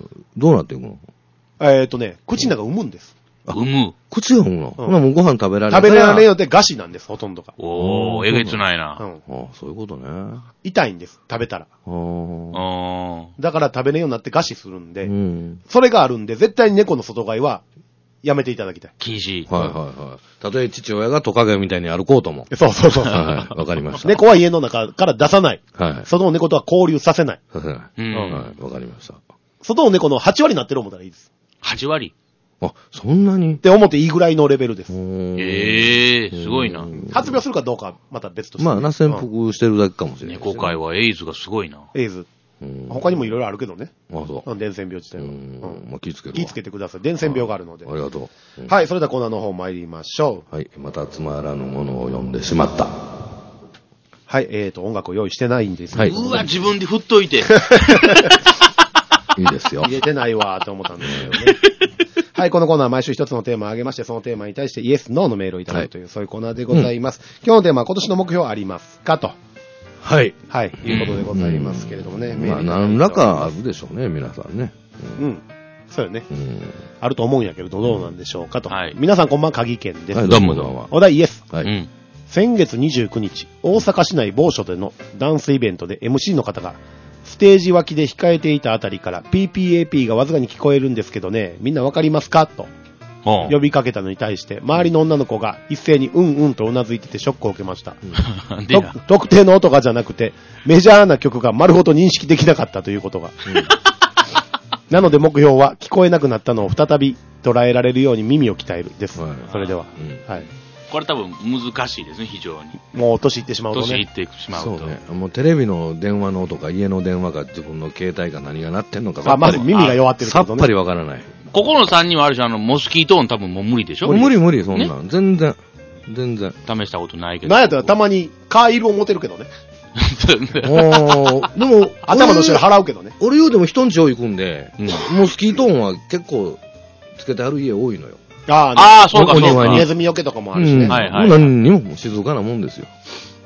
どうなっていくの？ えっ、ー、とね、口の中産むんです。 産む口が産むの？ほ、うん、なもうご飯食べられない。 食べられないので餓死なんです、ほとんどが。 おー、えげつないな。 うん。ああ、そういうことね。 痛いんです、食べたら。 あだから食べれんようになって餓死するんで、うん、それがあるんで、絶対に猫の外飼いはやめていただきたい。 禁止。 はいはいはい。たとえ父親がトカゲみたいに歩こうとも。 そうそうそう。 はい、わかりました。 猫は家の中から出さない。 はい。 外の猫とは交流させない。 させない。うん。はい、わかりました。 外の猫のはちわりになってる思ったらいいです。 はちわり？ あ、そんなにって思っていいぐらいのレベルです。 ええー、すごいな。 発病するかどうかまた別として。 まあ、な、潜伏してるだけかもしれない、 ね。猫界はエイズがすごいな。 エイズ。他にもいろいろあるけどね。 あ、そう。 伝染病自体は。うん 。まあ、気ぃつける。 気ぃつけてください。伝染病があるので。 ありがとう。はい、それではコーナーの方参りましょう。はい、またつまらぬものを読んでしまった。 はい、えーと、音楽を用意してないんですけど。うわ、自分で振っといて。 いいですよ。 入れてないわーと思ったんですけどね。はい、このコーナーは毎週一つのテーマを挙げまして、そのテーマに対してイエス、ノーのメールをいただくという、はい、そういうコーナーでございます。うん、今日のテーマは今年の目標ありますかと。 はい。 はい、いうことでございますけれどもね。うん、 まあ、何らかあるでしょうね、皆さんね。 うん。うん、そうよね、うん。あると思うんやけど、どうなんでしょうかと。はい、皆さんこんばんは、鍵県です。 はい、どうもどうも。 お題イエス。 はい。うん、 先月にじゅうくにち、大阪市内某所でのダンスイベントで エムシー の方が、ステージ脇で控えていたあたりから ピーピーエーピー がわずかに聞こえるんですけどね、みんなわかりますかと呼びかけたのに対して、周りの女の子が一斉にうんうんとうなずいててショックを受けました。うん、特定の音がじゃなくて、メジャーな曲が丸ごと認識できなかったということが。うん、なので目標は聞こえなくなったのを再び捉えられるように耳を鍛えるです。はい、それでは。うん、はい。 これ多分難しいですね、非常に。 もう年いってしまうとね。 年いってしまうと。 そうね。もうテレビの電話の音か家の電話か自分の携帯か何が鳴ってんのか。 あ、まず耳が弱ってるってことね。 さっぱりわからない。 ここのさんにんはある種あの、モスキートーン多分もう無理でしょ？ 無理無理、そんなん。ね、全然。全然。 試したことないけど。 なんやったらたまにカーイルを持てるけどね。 おでも、 頭の後ろ払うけどね。 俺ようでも人んちを行くんで、うん、モスキートーンは結構つけてある家多いのよ。 ああ、そうか、そうか。 ネズミよけとかもあるしね。うん、 はいはい。何にも静かなもんですよ。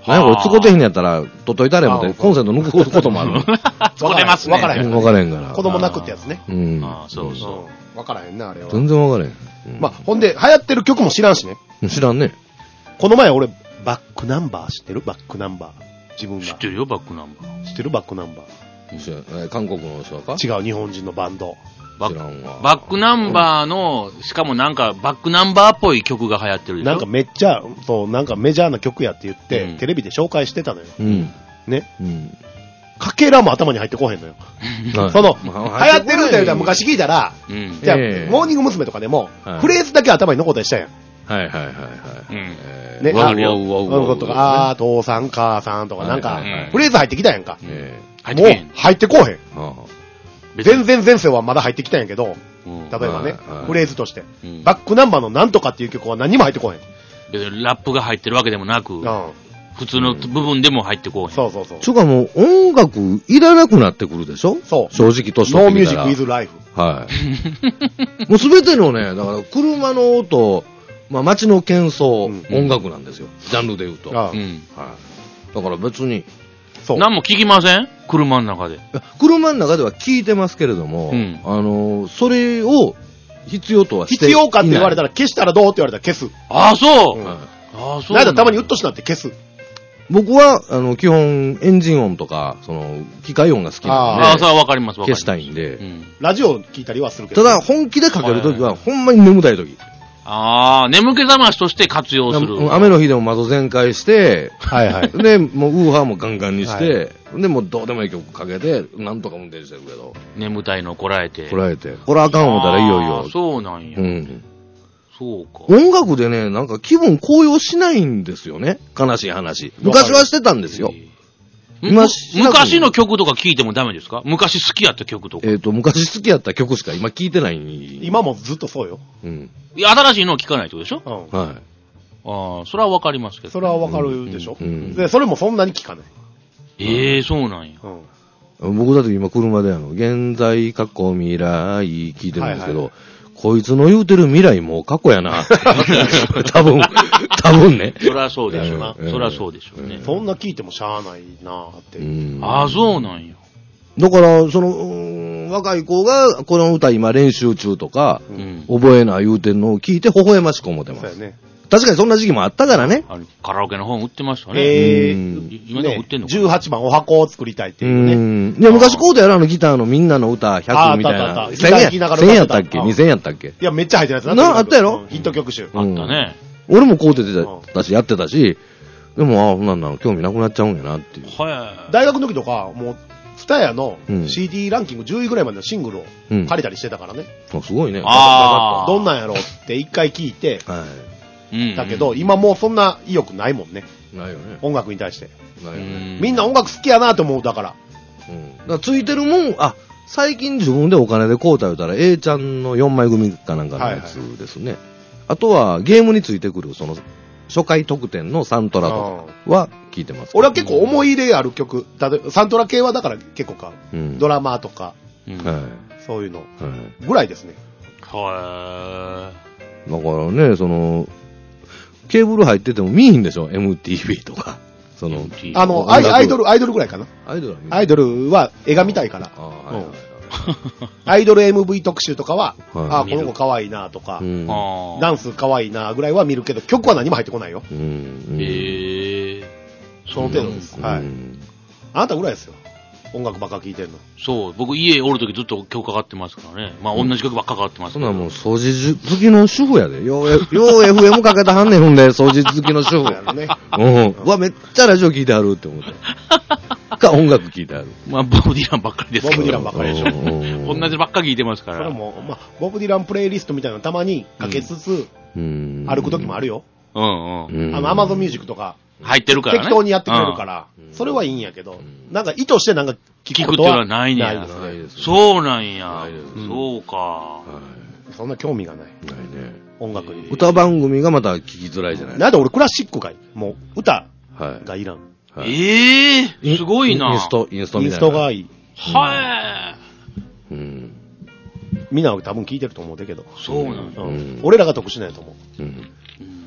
なんやこれ使ってへんやったら、取っといたれ思って、コンセント抜くこともあるの。 使れますね。 わからへん。 わからへんから。 子供泣くってやつね。 うん。 ああ、そうそう。 わからへんな、あれは。 全然わからへん。 まあ、ほんで、流行ってる曲も知らんしね。 知らんね。 この前俺、バックナンバー知ってるバックナンバー。自分が。 知ってるよ、バックナンバー。 知ってるバックナンバー。韓国の人か違う、日本人のバンド。 バックナンバーの、しかもなんかバックナンバーっぽい曲が流行ってるでしょ。 なんかめっちゃ、そう、なんかメジャーな曲やって言って、うん、テレビで紹介してたのよ。 うん。 ね。うん。かけらも頭に入ってこへんのよ。その、流行ってるって言うたら昔聞いたら、うん、じゃあ、えー、モーニング娘。とかでも、はい、フレーズだけ頭に残ったりしたやん。 はいはいはいはい。 うん。 ね、 わかるよ。 とか、あー、父さん、母さんとか、なんか、フレーズ入ってきたやんか。 えー、もう、入ってこうへん。全然前世はまだ入ってきたんやけど、例えばね、フレーズとして、バックナンバーのなんとかっていう曲は何にも入ってこへん。 別にラップが入ってるわけでもなく、普通の部分でも入ってこうへん。 そうそうそう。 ちゅうかもう音楽いらなくなってくるでしょ。 そう。 正直としてノーミュージックイズライフ。 はい。もうすべてのね、だから車の音、まあ街の喧騒、音楽なんですよ。ジャンルで言うと。はい。だから別に。 そう。何も聞きません？車の中で。 車の中では聞いてますけれども、うん、あの、それを必要とはしていない。 必要かって言われたら消したらどうって言われたら消す。 ああ、そう、うん、 ああ、そう。なんだたまにうっとしなって消す。 僕は、あの、基本、エンジン音とか、その、機械音が好きなんで。 ああ、それはわかります、わかります。 消したいんで。うん、 ラジオ聞いたりはするけど、 ね。ただ、本気でかけるときは、ほんまに眠たいとき。 ああ、眠気覚ましとして活用する。 雨の日でも窓全開して、はいはい。で、もうウーハーもガンガンにして、はい、で、もうどうでもいい曲かけて、なんとか運転してるけど。 眠たいのこらえて。 こらえて。これあかん思ったらいよいよ。 そうなんや。うん。そうか。 音楽でね、なんか気分高揚しないんですよね。悲しい話。昔はしてたんですよ。 今昔の曲とか聴いてもダメですか？昔好きやった曲とか。 えっと、昔好きやった曲しか今聴いてない。 今もずっとそうよ。 うん。いや、新しいのを聴かないってことでしょ？ うん。はい。 ああ、それはわかりますけど。 それはわかるでしょ？うん。で、それもそんなに聴かない。 ええ、そうなんや。 うん。僕だって今車であの、現在、過去、未来、聴いてるんですけど、こいつの言うてる未来も過去やな。多分、多分ね。 そりゃそうでしょうな。そりゃそうでしょうね。 そんな聞いてもしゃあないなーって。 ああ、そうなんや。 だから、その、若い子がこの歌今練習中とか、うん、覚えな言うてんのを聞いて微笑ましく思ってます。そうやね。確かにそんな時期もあったからね。 あカラオケの本売ってましたね。 えー、今でも売ってんのかな、ね、じゅうはちばんお箱を作りたいっていうね。 うん。いや、昔こうだよ、あのギターのみんなの歌ひゃくみたいな。あったあった。せんえんやったっけ ?にせん やったっけいや、めっちゃ入ってるやつな。あったやろ、 うん、ヒット曲集。 あったね。 俺もこう出てたし、やってたし、でも、ああ、なんなの、興味なくなっちゃうんやなっていう。 はい。大学の時とか、もう、ツタヤの シーディー ランキングじゅういぐらいまでのシングルを借りたりしてたからね。 うん、あ、すごいね。 あどんなんやろうって一回聞いて、はい。だけど、今もうそんな意欲ないもんね。 ないよね。 音楽に対して。 ないよね。 みんな音楽好きやなと思う、だから。 うん。だからついてるもん、あ、最近自分でお金で買うた言うたら、A ちゃんのよんまい組かなんかのやつですね。はいはい、あとは、ゲームについてくる、その、初回特典のサントラとかは聞いてます。 俺は結構思い入れある曲。だサントラ系はだから結構か。うん、ドラマーとか、うん、そういうの、はい、ぐらいですね。 はー。だからね、その、ケーブル入ってても見えんでしょ ?エムティーブイ とか。その、 あの、アイ、アイドル、アイドルぐらいかな。 アイドルはアイドルは絵が見たいから。あ、はいはいはい、アイドル エムブイ 特集とかは、はい、あ、この子可愛いなとか、うん、ダンス可愛いなぐらいは見るけど、曲は何も入ってこないよ。 うん、 へー。 その程度です。はい。あなたぐらいですよ。音楽ばっか聴いてんの。 そう。僕家おるときずっと曲かかってますからね。まあ同じ曲ばっかかかってますけど。そんなもう掃除好きの主婦やで。よう、よう エフエム かけたはんねんほんで、掃除好きの主婦。やるね。うん。うわ、めっちゃラジオ聴いてあるって思って。か音楽聴いてある。 まあボブ・ディランばっかりですけど。ボブ・ディランばっかりでしょ。 同じばっかり聴いてますから。 それも、まあ、ボブ・ディランプレイリストみたいなのたまにかけつつ、うん、歩くときもあるよ。 うんうん。 あの、アマゾンミュージックとか。 入ってるからね。 適当にやってくれるから、それはいいんやけど、なんか意図してなんか聞くことはないね。ないですね。そうなんや。そうか。 そんな興味がない。ないね。音楽に。 歌番組がまた聞きづらいじゃないですか。 なんで俺クラシックがいい。もう歌がいらん。 ええ、すごいな。 インスト、インストみたいな。 インストがいい。 はい。 うん。みんな多分聞いてると思うけど。 そうなんだ。 俺らが特殊なんやと思う。 うん。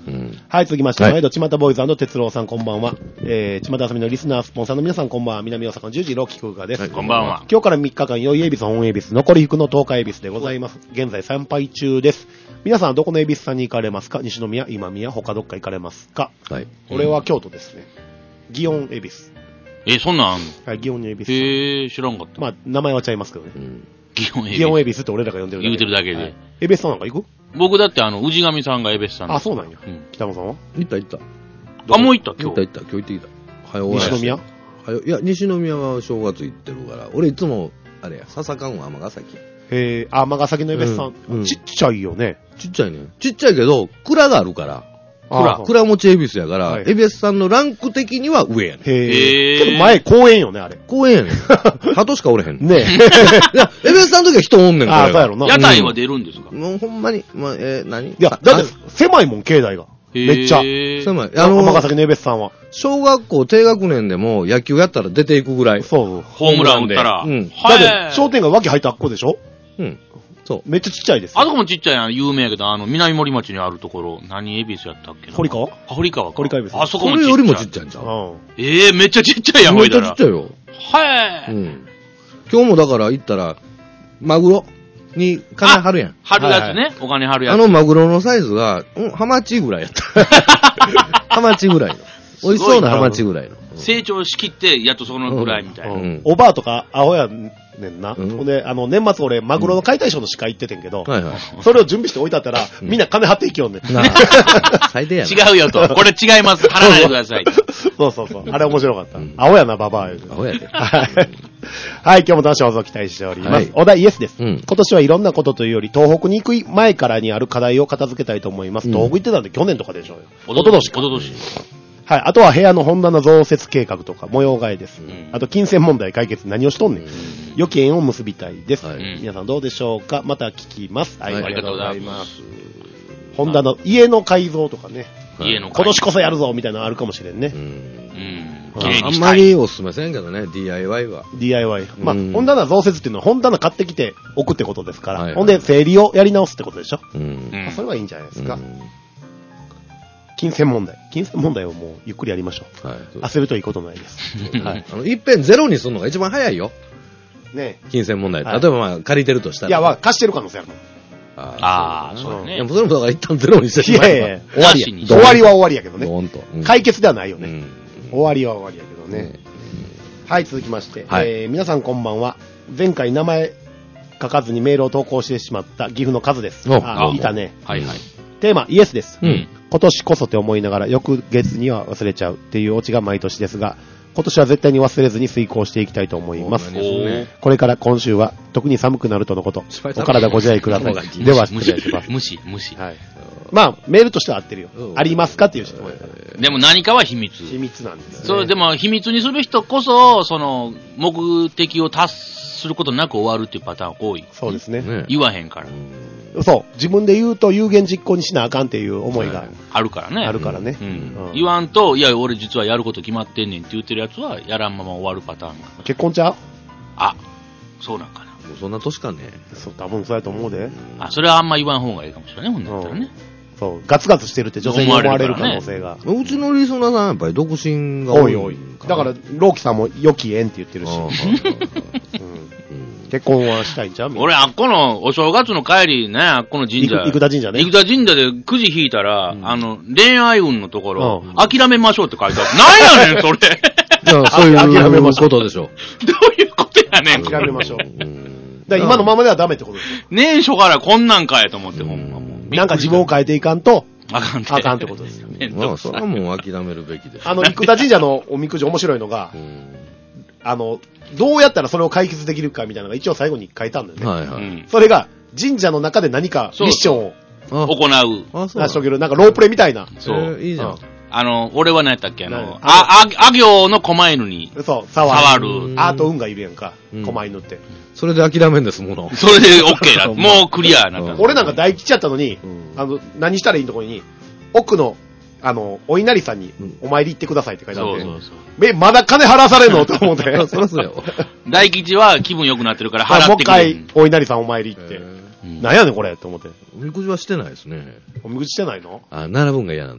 はい、続きまして、 はい毎度、ちまたボーイズ&哲郎さん、こんばんは。えー、ちまた遊びのリスナー、スポンサーの皆さん、こんばんは。南大阪のじゅうじ、ローキクガです。 はいこんばんは。 今日からみっかかん、よい恵比寿、本恵比寿、残り福の東海恵比寿でございます。現在参拝中です。皆さんはどこの恵比寿さんに行かれますか？西宮、今宮、他どっか行かれますか？ はい。 俺は京都ですね。祇園恵比寿。 え、そんなんあんの？ はい、祇園恵比寿さん。 へえ、知らんかった。 まあ、名前はちゃいますけどね。 うん。 祇園祇園恵恵比寿って俺らが呼んでるだけ。 言うてるだけではい恵比寿さんなんか行く？ 僕だってあの、氏神さんがエベスさんであ、そうなんや。 うん北野さんは行った行った。 あ、もう行った今日。 行った行った。今日行ってきた。はよ、 西宮はよ、いや、西宮は正月行ってるから。俺いつも、あれや、笹かんは尼崎。 えー、あ、尼崎の恵比寿さん、 うんうんちっちゃいよね。 ちっちゃいね。ちっちゃいけど、蔵があるから。蔵、 あそう蔵持ち恵比寿やから、 はい恵比寿さんのランク的には上やねん。 へへーえ。けど前公園よね、あれ。 公園やねん。鳩しかおれへんねん。 ねいや、恵比寿さんの時は人おんねん、これあが。 そうやろな。 屋台は出るんですか？ もうほんまに、まあ、えー、何いや、だって、狭いもん、境内が。めっちゃ。 へー狭い。 あの、 あの、 尼崎の恵比寿さんは。 小学校低学年でも野球やったら出ていくぐらい。 そう。 ホームラン打ったら。 うんだはいって、商店街脇入ったあっこでしょ？ うん。そう。 めっちゃちっちゃいですよ。 あそこもちっちゃいやん、有名やけど、あの、南森町にあるところ、何恵比寿やったっけな？ 堀川あ堀川か。 堀川恵比寿あそこもちっちゃい。 これよりもちっちゃいんちゃううん。 ええー、めっちゃちっちゃいやん、 めっちゃほいだら。 ちっちゃいよ。 はい。 うん。今日もだから行ったら、マグロに金張るやん。 貼るやつね。お金貼るやつ。 あのマグロのサイズが、うん、ハマチぐらいやった。ハマチぐらいの。美味しそうなハマチぐらいの。 成長しきって、やっとそのぐらいみたいな。 うんおばあとか、アホやねんな。 うんほんで、あの、年末俺、マグロの解体ショーの司会行っててんけど、 はいはい。 それを準備して置いてあったら、みんな金張っていきよんねん。 なあ、最低やな。 違うよと。これ違います。貼らないでください。 そうそうそう。あれ面白かったうん。 アホやな、ババア言うて。 アホやで。 はい。はい、今日も楽しい放送を期待しております。 はいお題イエスです。 うん今年はいろんなことというより、東北に行く前からにある課題を片付けたいと思います。 うん東北行ってたんで去年とかでしょうよ。 おおととしか。 おととし。 はい。あとは部屋の本棚増設計画とか模様替えです。 んあと金銭問題解決何をしとんねん。 うん予見を結びたいです。 はい皆さんどうでしょうか？また聞きます。はい、 はいありがとうございま。 ありがとうございます本棚、家の改造とかね。 家の今年こそやるぞみたいなのあるかもしれんねう。んうん。綺麗あんにしたい。 まりおすすめせんけどね、ディーアイワイ は。 ディーアイワイ。まあ、 うん本棚増設っていうのは本棚買ってきて置くってことですから。 はいはいほんで、整理をやり直すってことでしょ。 うん。 うんまあそれはいいんじゃないですか。 うん金銭問題。金銭問題をもうゆっくりやりましょう。 はい。 焦るといいことないです。はい。 あの、いっぺんゼロにするのが一番早いよ。 ね金銭問題。例はいえばまあ、借りてるとしたら。 いや、わ貸してる可能性あるもん。 ああ、そうだねいや、。もうそれもだから一旦ゼロにしてしいまえば。 やいや、終わりや。 なしに終わりは終わりやけどね。 ドーンと。うん解決ではないよね。 うん終わりは終わりやけどね。はい、続きまして、 はいえー皆さんこんばんは。前回名前書かずにメールを投稿してしまった岐阜の数です。 おああいたね。 はいはい。 テーマ、イエスです。 うん今年こそって思いながら翌月には忘れちゃうっていうオチが毎年ですが、今年は絶対に忘れずに遂行していきたいと思います。 何するねこれから今週は特に寒くなるとのこと。 失敗お体ご自愛ください。では失礼します。 無視、無視。 はい。まあ、メールとしては合ってるよう。んありますかっていう質問やから。 でも何かは秘密。 秘密なんですね。 そう、でも秘密にする人こそ、その、目的を達することなく終わるっていうパターンが多い。 そうですね。 ね言わへんから。 そう。自分で言うと有言実行にしなあかんっていう思いがあるからね。 あるからね。 うんうん言わんと、いや、俺実はやること決まってんねんって言ってるやつは、やらんまま終わるパターンが。 結婚ちゃうあ、そうなんかな。 もうそんな年かね。 そう、多分そうやと思うで。 あ、それはあんま言わん方がいいかもしれないね、ほんだったらね。 そう。ガツガツしてるって女性に思われる可能性が。 うちのリスナーさんはやっぱり独身が多い多い多い。 だから、ローキさんも良き縁って言ってるし。 ああ、 うんうん結婚はしたいんちゃうみんな俺、あっこの、お正月の帰りね、あっこの神社。 生田神社ね生田神社でくじ引いたら、 うんあの、恋愛運のところ、 うん諦めましょうって書いてある。なんやねん、それ。 じゃあ、そういう諦めましょうことでしょ。 どういうことやねん。 諦めましょう。 うんだから今のままではダメってことですよ。 年初からこんなんかやと思って、ほんまもう。 なんか自分を変えていかんと、 あかんて。 あかんってことですよまあ、 めんどくさいそれはもう諦めるべきです。 あの、生田神社のおみくじ面白いのがう、んあの、どうやったらそれを解決できるかみたいなのが一応最後に書いたんだよね。 はいはい。 うん。 それが、神社の中で何かミッションをあ行う。 あ、そう成し遂げる、なんかロープレイみたいな。 そうえーいいじゃん。 あの、俺は何やったっけあ何の、あ、あ、あ行の狛犬にそう、触る。 触る。 アート運がいるやんかうん。 狛犬って。 それで諦めんですもの。 それで OK だ。もうクリアになった。 俺なんか大吉やったのに、 うんあの、何したらいいところに、奥の、あの、お稲荷さんにうん、 お参り行ってくださいって書いてあって、 そうそうそう。 め、まだ金払わされんのと思って。 そりゃそうやわ。 大吉は気分良くなってるからあもう一払ってくれる。 回、お稲荷さんお参り行って。 うんなんやねんこれと思って。 おみくじはしてないですね。 おみくじしてないのあ、並ぶんが嫌なんで。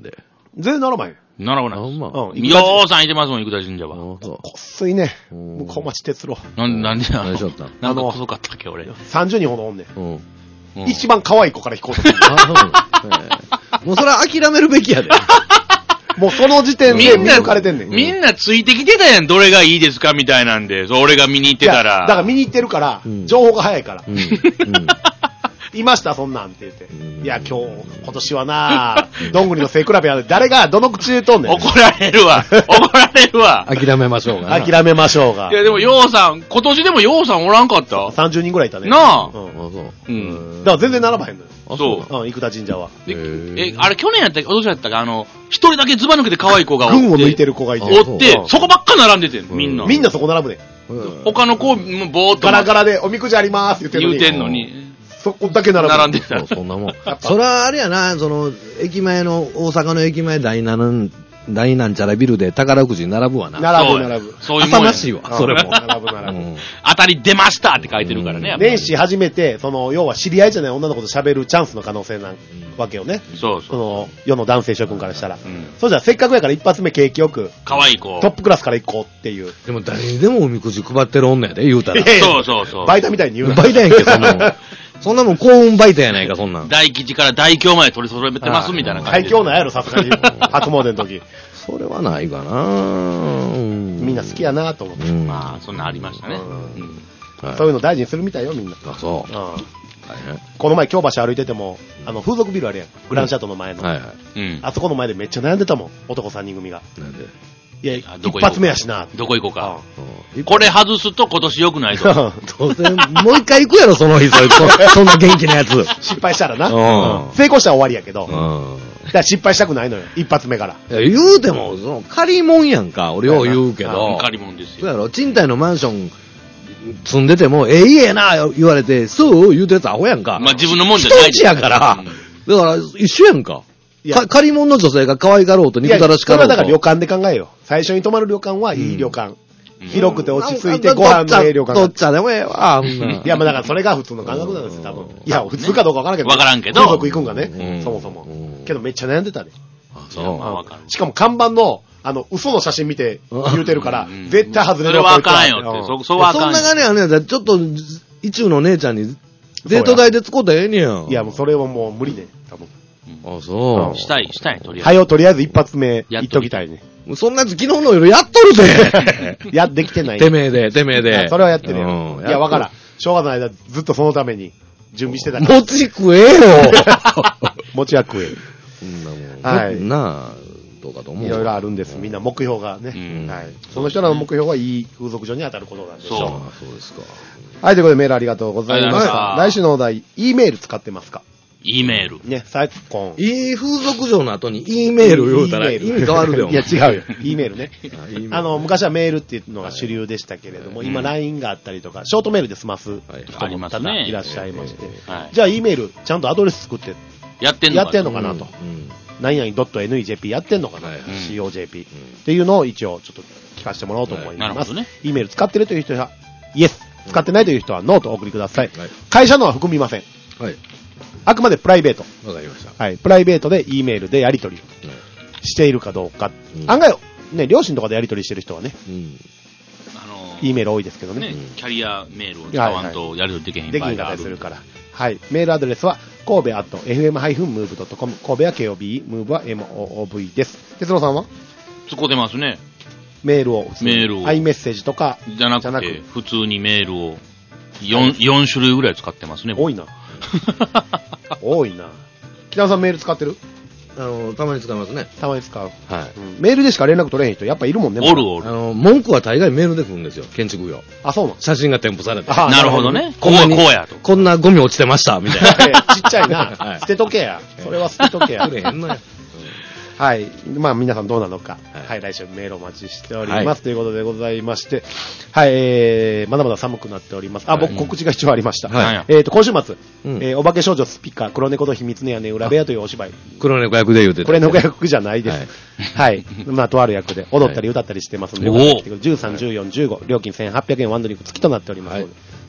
全然ならない。 ならない。 あ、まあ。 うん。 ようさんいてますもん、生田神社は。 こっすいね。向こう町哲郎。 なんなんでや何しよったんなんか細かったっけ、俺。 さんじゅうにんほどおんねん。 うん。 うん一番可愛い子から引こうとする。 あ、そうなんええもうそれは諦めるべきやで。 もうその時点で見抜かれてんねん。 みんなついてきてたやん、どれがいいですかみたいなんで、そう俺が見に行ってたいやら。 だから見に行ってるからう、ん情報が早いから。 うん。うん。 いました、そんなんって言ってう。んいや、今日、今年はな、どんぐりの背比べは誰がどの口で言うとんねん。 怒られるわ。怒られるわ。 諦めましょうがな。 諦めましょうがい。や、でも、ようさん、今年でもようさんおらんかったさんじゅうにんぐらいいたね。 なあうん。 あ、そう。 うんだから全然並ばへんのよ。 あそううん、生田神社は。 でへーえ、あれ去年やったっけ、お年やったか、あの、一人だけズバ抜けて可愛い子がおって。 群を抜いてる子がいて。 おってうん、 そこばっか並んでてん、みんな。 みんなそこ並ぶねん。 うん他の子、もうぼーっとガラガラでおみくじありますって言って言るのに。 うてんのに、 そこだけ並ぶ。 並んでたそう。そんなもん。それはあれやな、その、駅前の、大阪の駅前第七、第なんちゃらビルで宝くじに並ぶわな。 並ぶ並ぶ。 そういうもんや浅ましいわ、それも。 並ぶ並ぶ。 うん当たり出ましたって書いてるからね。やっぱり年始初めて、その、要は知り合いじゃない女の子と喋るチャンスの可能性なわけよね。 そうそその、世の男性諸君からしたら。 う。うん。 そうじゃせっかくやから一発目景気よく、 可愛い子。 トップクラスから行こうっていう。 でも誰にでもおみくじ配ってる女やで、言うたら。 そうそうそう。 バイタみたいに言うな。 バイタやんけ、そんなもん。そんなもん幸運バイタやないか、そんなん。 大吉から大凶まで取り揃えてますみたいな感じで。 最強なんやろ、さすがに。初詣の時。 それはないかなみみんな好きやなと思って。 うん。 まあ、そんなんありましたね。 うんうんはいそういうの大事にするみたいよ、みんな。 あ、そう。 うん大変。 この前、京橋歩いてても、あの、風俗ビルあるやん。グランシャトの前の。 はいはい。 うん。 あそこの前でめっちゃ悩んでたもん。男さんにん組が。 なんで。 いや、 あどこ行こうか一発目やしな。 どこ行こうか。 うんこれ外すと今年良くないと。 どうせ、もう一回行くやろ、その日、そいつ。そそんな元気なやつ。 失敗したらな。 うんうん成功したら終わりやけど。だかうん。 ら失敗したくないのよ。一発目から。 いや言うても、その、借りもんやんか。俺よう言うけど。 借り物ですよ。 そうやろ、賃貸のマンション住んでても、ええ家やな、言われて、そう言うてたアホやんか。 まあ自分のもんじゃない人んちやから。 うんだから、一緒やんか。 いやか借り物の女性が可愛がろうと、 いや、 憎たらしかろうと。 それはだから旅館で考えよう。最初に泊まる旅館はいい旅館。 うん広くて落ち着いてなんかご飯のええ旅館がどっちゃでもええわ、あんな。 いや、まあだからそれが普通の感覚なんですよ、多分。いや、普通かどうかわからんけど。 わからんけど風俗行くんがねう。んそもそもうん。 けどめっちゃ悩んでたね。 あ、 いやまあそわかるしかも看板の、あの、嘘の写真見て言うてるからうん、 絶対外れるそれはあかんよこいつはって。そ、 うんそはあかんよ。 そんな金あるんやったら、ちょっと、一中の姉ちゃんに、デート代で使うたらええねやん。 いや、もうそれはもう無理ね、多分。 あ、そう。 したい、したい、とりあえはよ、とりあえず一発目、 やっ言っときたいね。 そんなやつ昨日の夜やっとるぜや、できてない。 てめえで、てめえいで。 やそれはやってるうよ。 んいや、わからん。正月の間、ずっとそのために準備してたから。 餅食えよ餅は食え。 そんなもん。 はいなあ、どうかと思う。 いろいろあるんです。みんな目標がね。 うんはい。その人らの目標はいい風俗嬢に当たることなんでしょう。 そうああ、そうですか。 はい、ということでメールありがとうございましありがとうございまた。 した来週のお題、E メール使ってますか？ E メール。 ね、昨今。 いい風俗嬢の後に E メール言うたら意 E メール味変わるで、おいや、 前違うよ。E メールね。 あ E メールあの、昔はメールっていうのが主流でしたけれども、今 ライン があったりとか、ショートメールで済ますはい人もありますねいらっしゃいまして。 はい。 じゃあ E メール、ちゃんとアドレス作って、 やってんのやってんののかなと。 うん。 何々 .nejp やってんのかな、 はいはいシーオージェーピー、っていうのを一応ちょっと聞かせてもらおうと思いはいなるます。 ほどね E メール使ってるという人は、イエス。使ってないという人はノーとお送りください。 はい会社のは含みません。 はい。 あくまでプライベート。 わかりました。 はい。プライベートで E メールでやり取りしているかどうか。 うん案外、ね、両親とかでやり取りしてる人はね、 うん。 あの E メール多いですけどね。 ね、キャリアメールを使わんとやり取りできへんできんか場合がある。 ったりするから。はい。メールアドレスは、神戸アット エフエムハイフンムーブドットコム。神戸は ケーオービー、ムーブは エムオーブイ です。哲郎さんは使ってますね。 メールを。 メールをアイメッセージとか、 じゃなじゃなくくて、普通にメールをよん、よん種類ぐらい使ってますね。 多いな。多いな。北野さんメール使ってるあの、たまに使いますね。 たまに使う。 はい。 うんメールでしか連絡取れへん人やっぱいるもんね。 おるおる。 あの、文句は大概メールで来るんですよ、建築業。 あ、そうなの写真が添付されて。 あなるほどね。こうこんなにこうやと。 こんなゴミ落ちてました、みたいな。 いやちっちゃいな。 はい捨てとけや。それは捨てとけやく。れへんのや。 はい。まあ皆さんどうなのか。 はいはい。来週メールお待ちしております。 はいということでございまして。はい。えー、まだまだ寒くなっております。あ、僕はい告知が一応ありました。 はいなんやえーと、今週末、 うんえーお化け少女スピカー、黒猫と秘密の屋根裏部屋というお芝居。 黒猫役で言うてた。 これの役じゃないです。はい。まあ、とある役で踊ったり歌ったりしてますので、 はいよかったら来てくださいじゅうさん、じゅうよん、じゅうご、料金せんはっぴゃくえんワンドリンク付きとなっておりますので、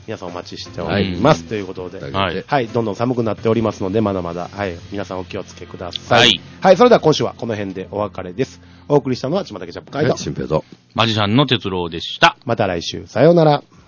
皆さんお待ちしております。はい、ということで、はい、はい、どんどん寒くなっておりますので、まだまだ、はい、皆さんお気をつけください。はい、はい、それでは今週はこの辺でお別れです。お送りしたのは、ちまたけちゃっかいと、 新平と、 マジシャンの哲郎でした。 また来週、さようなら。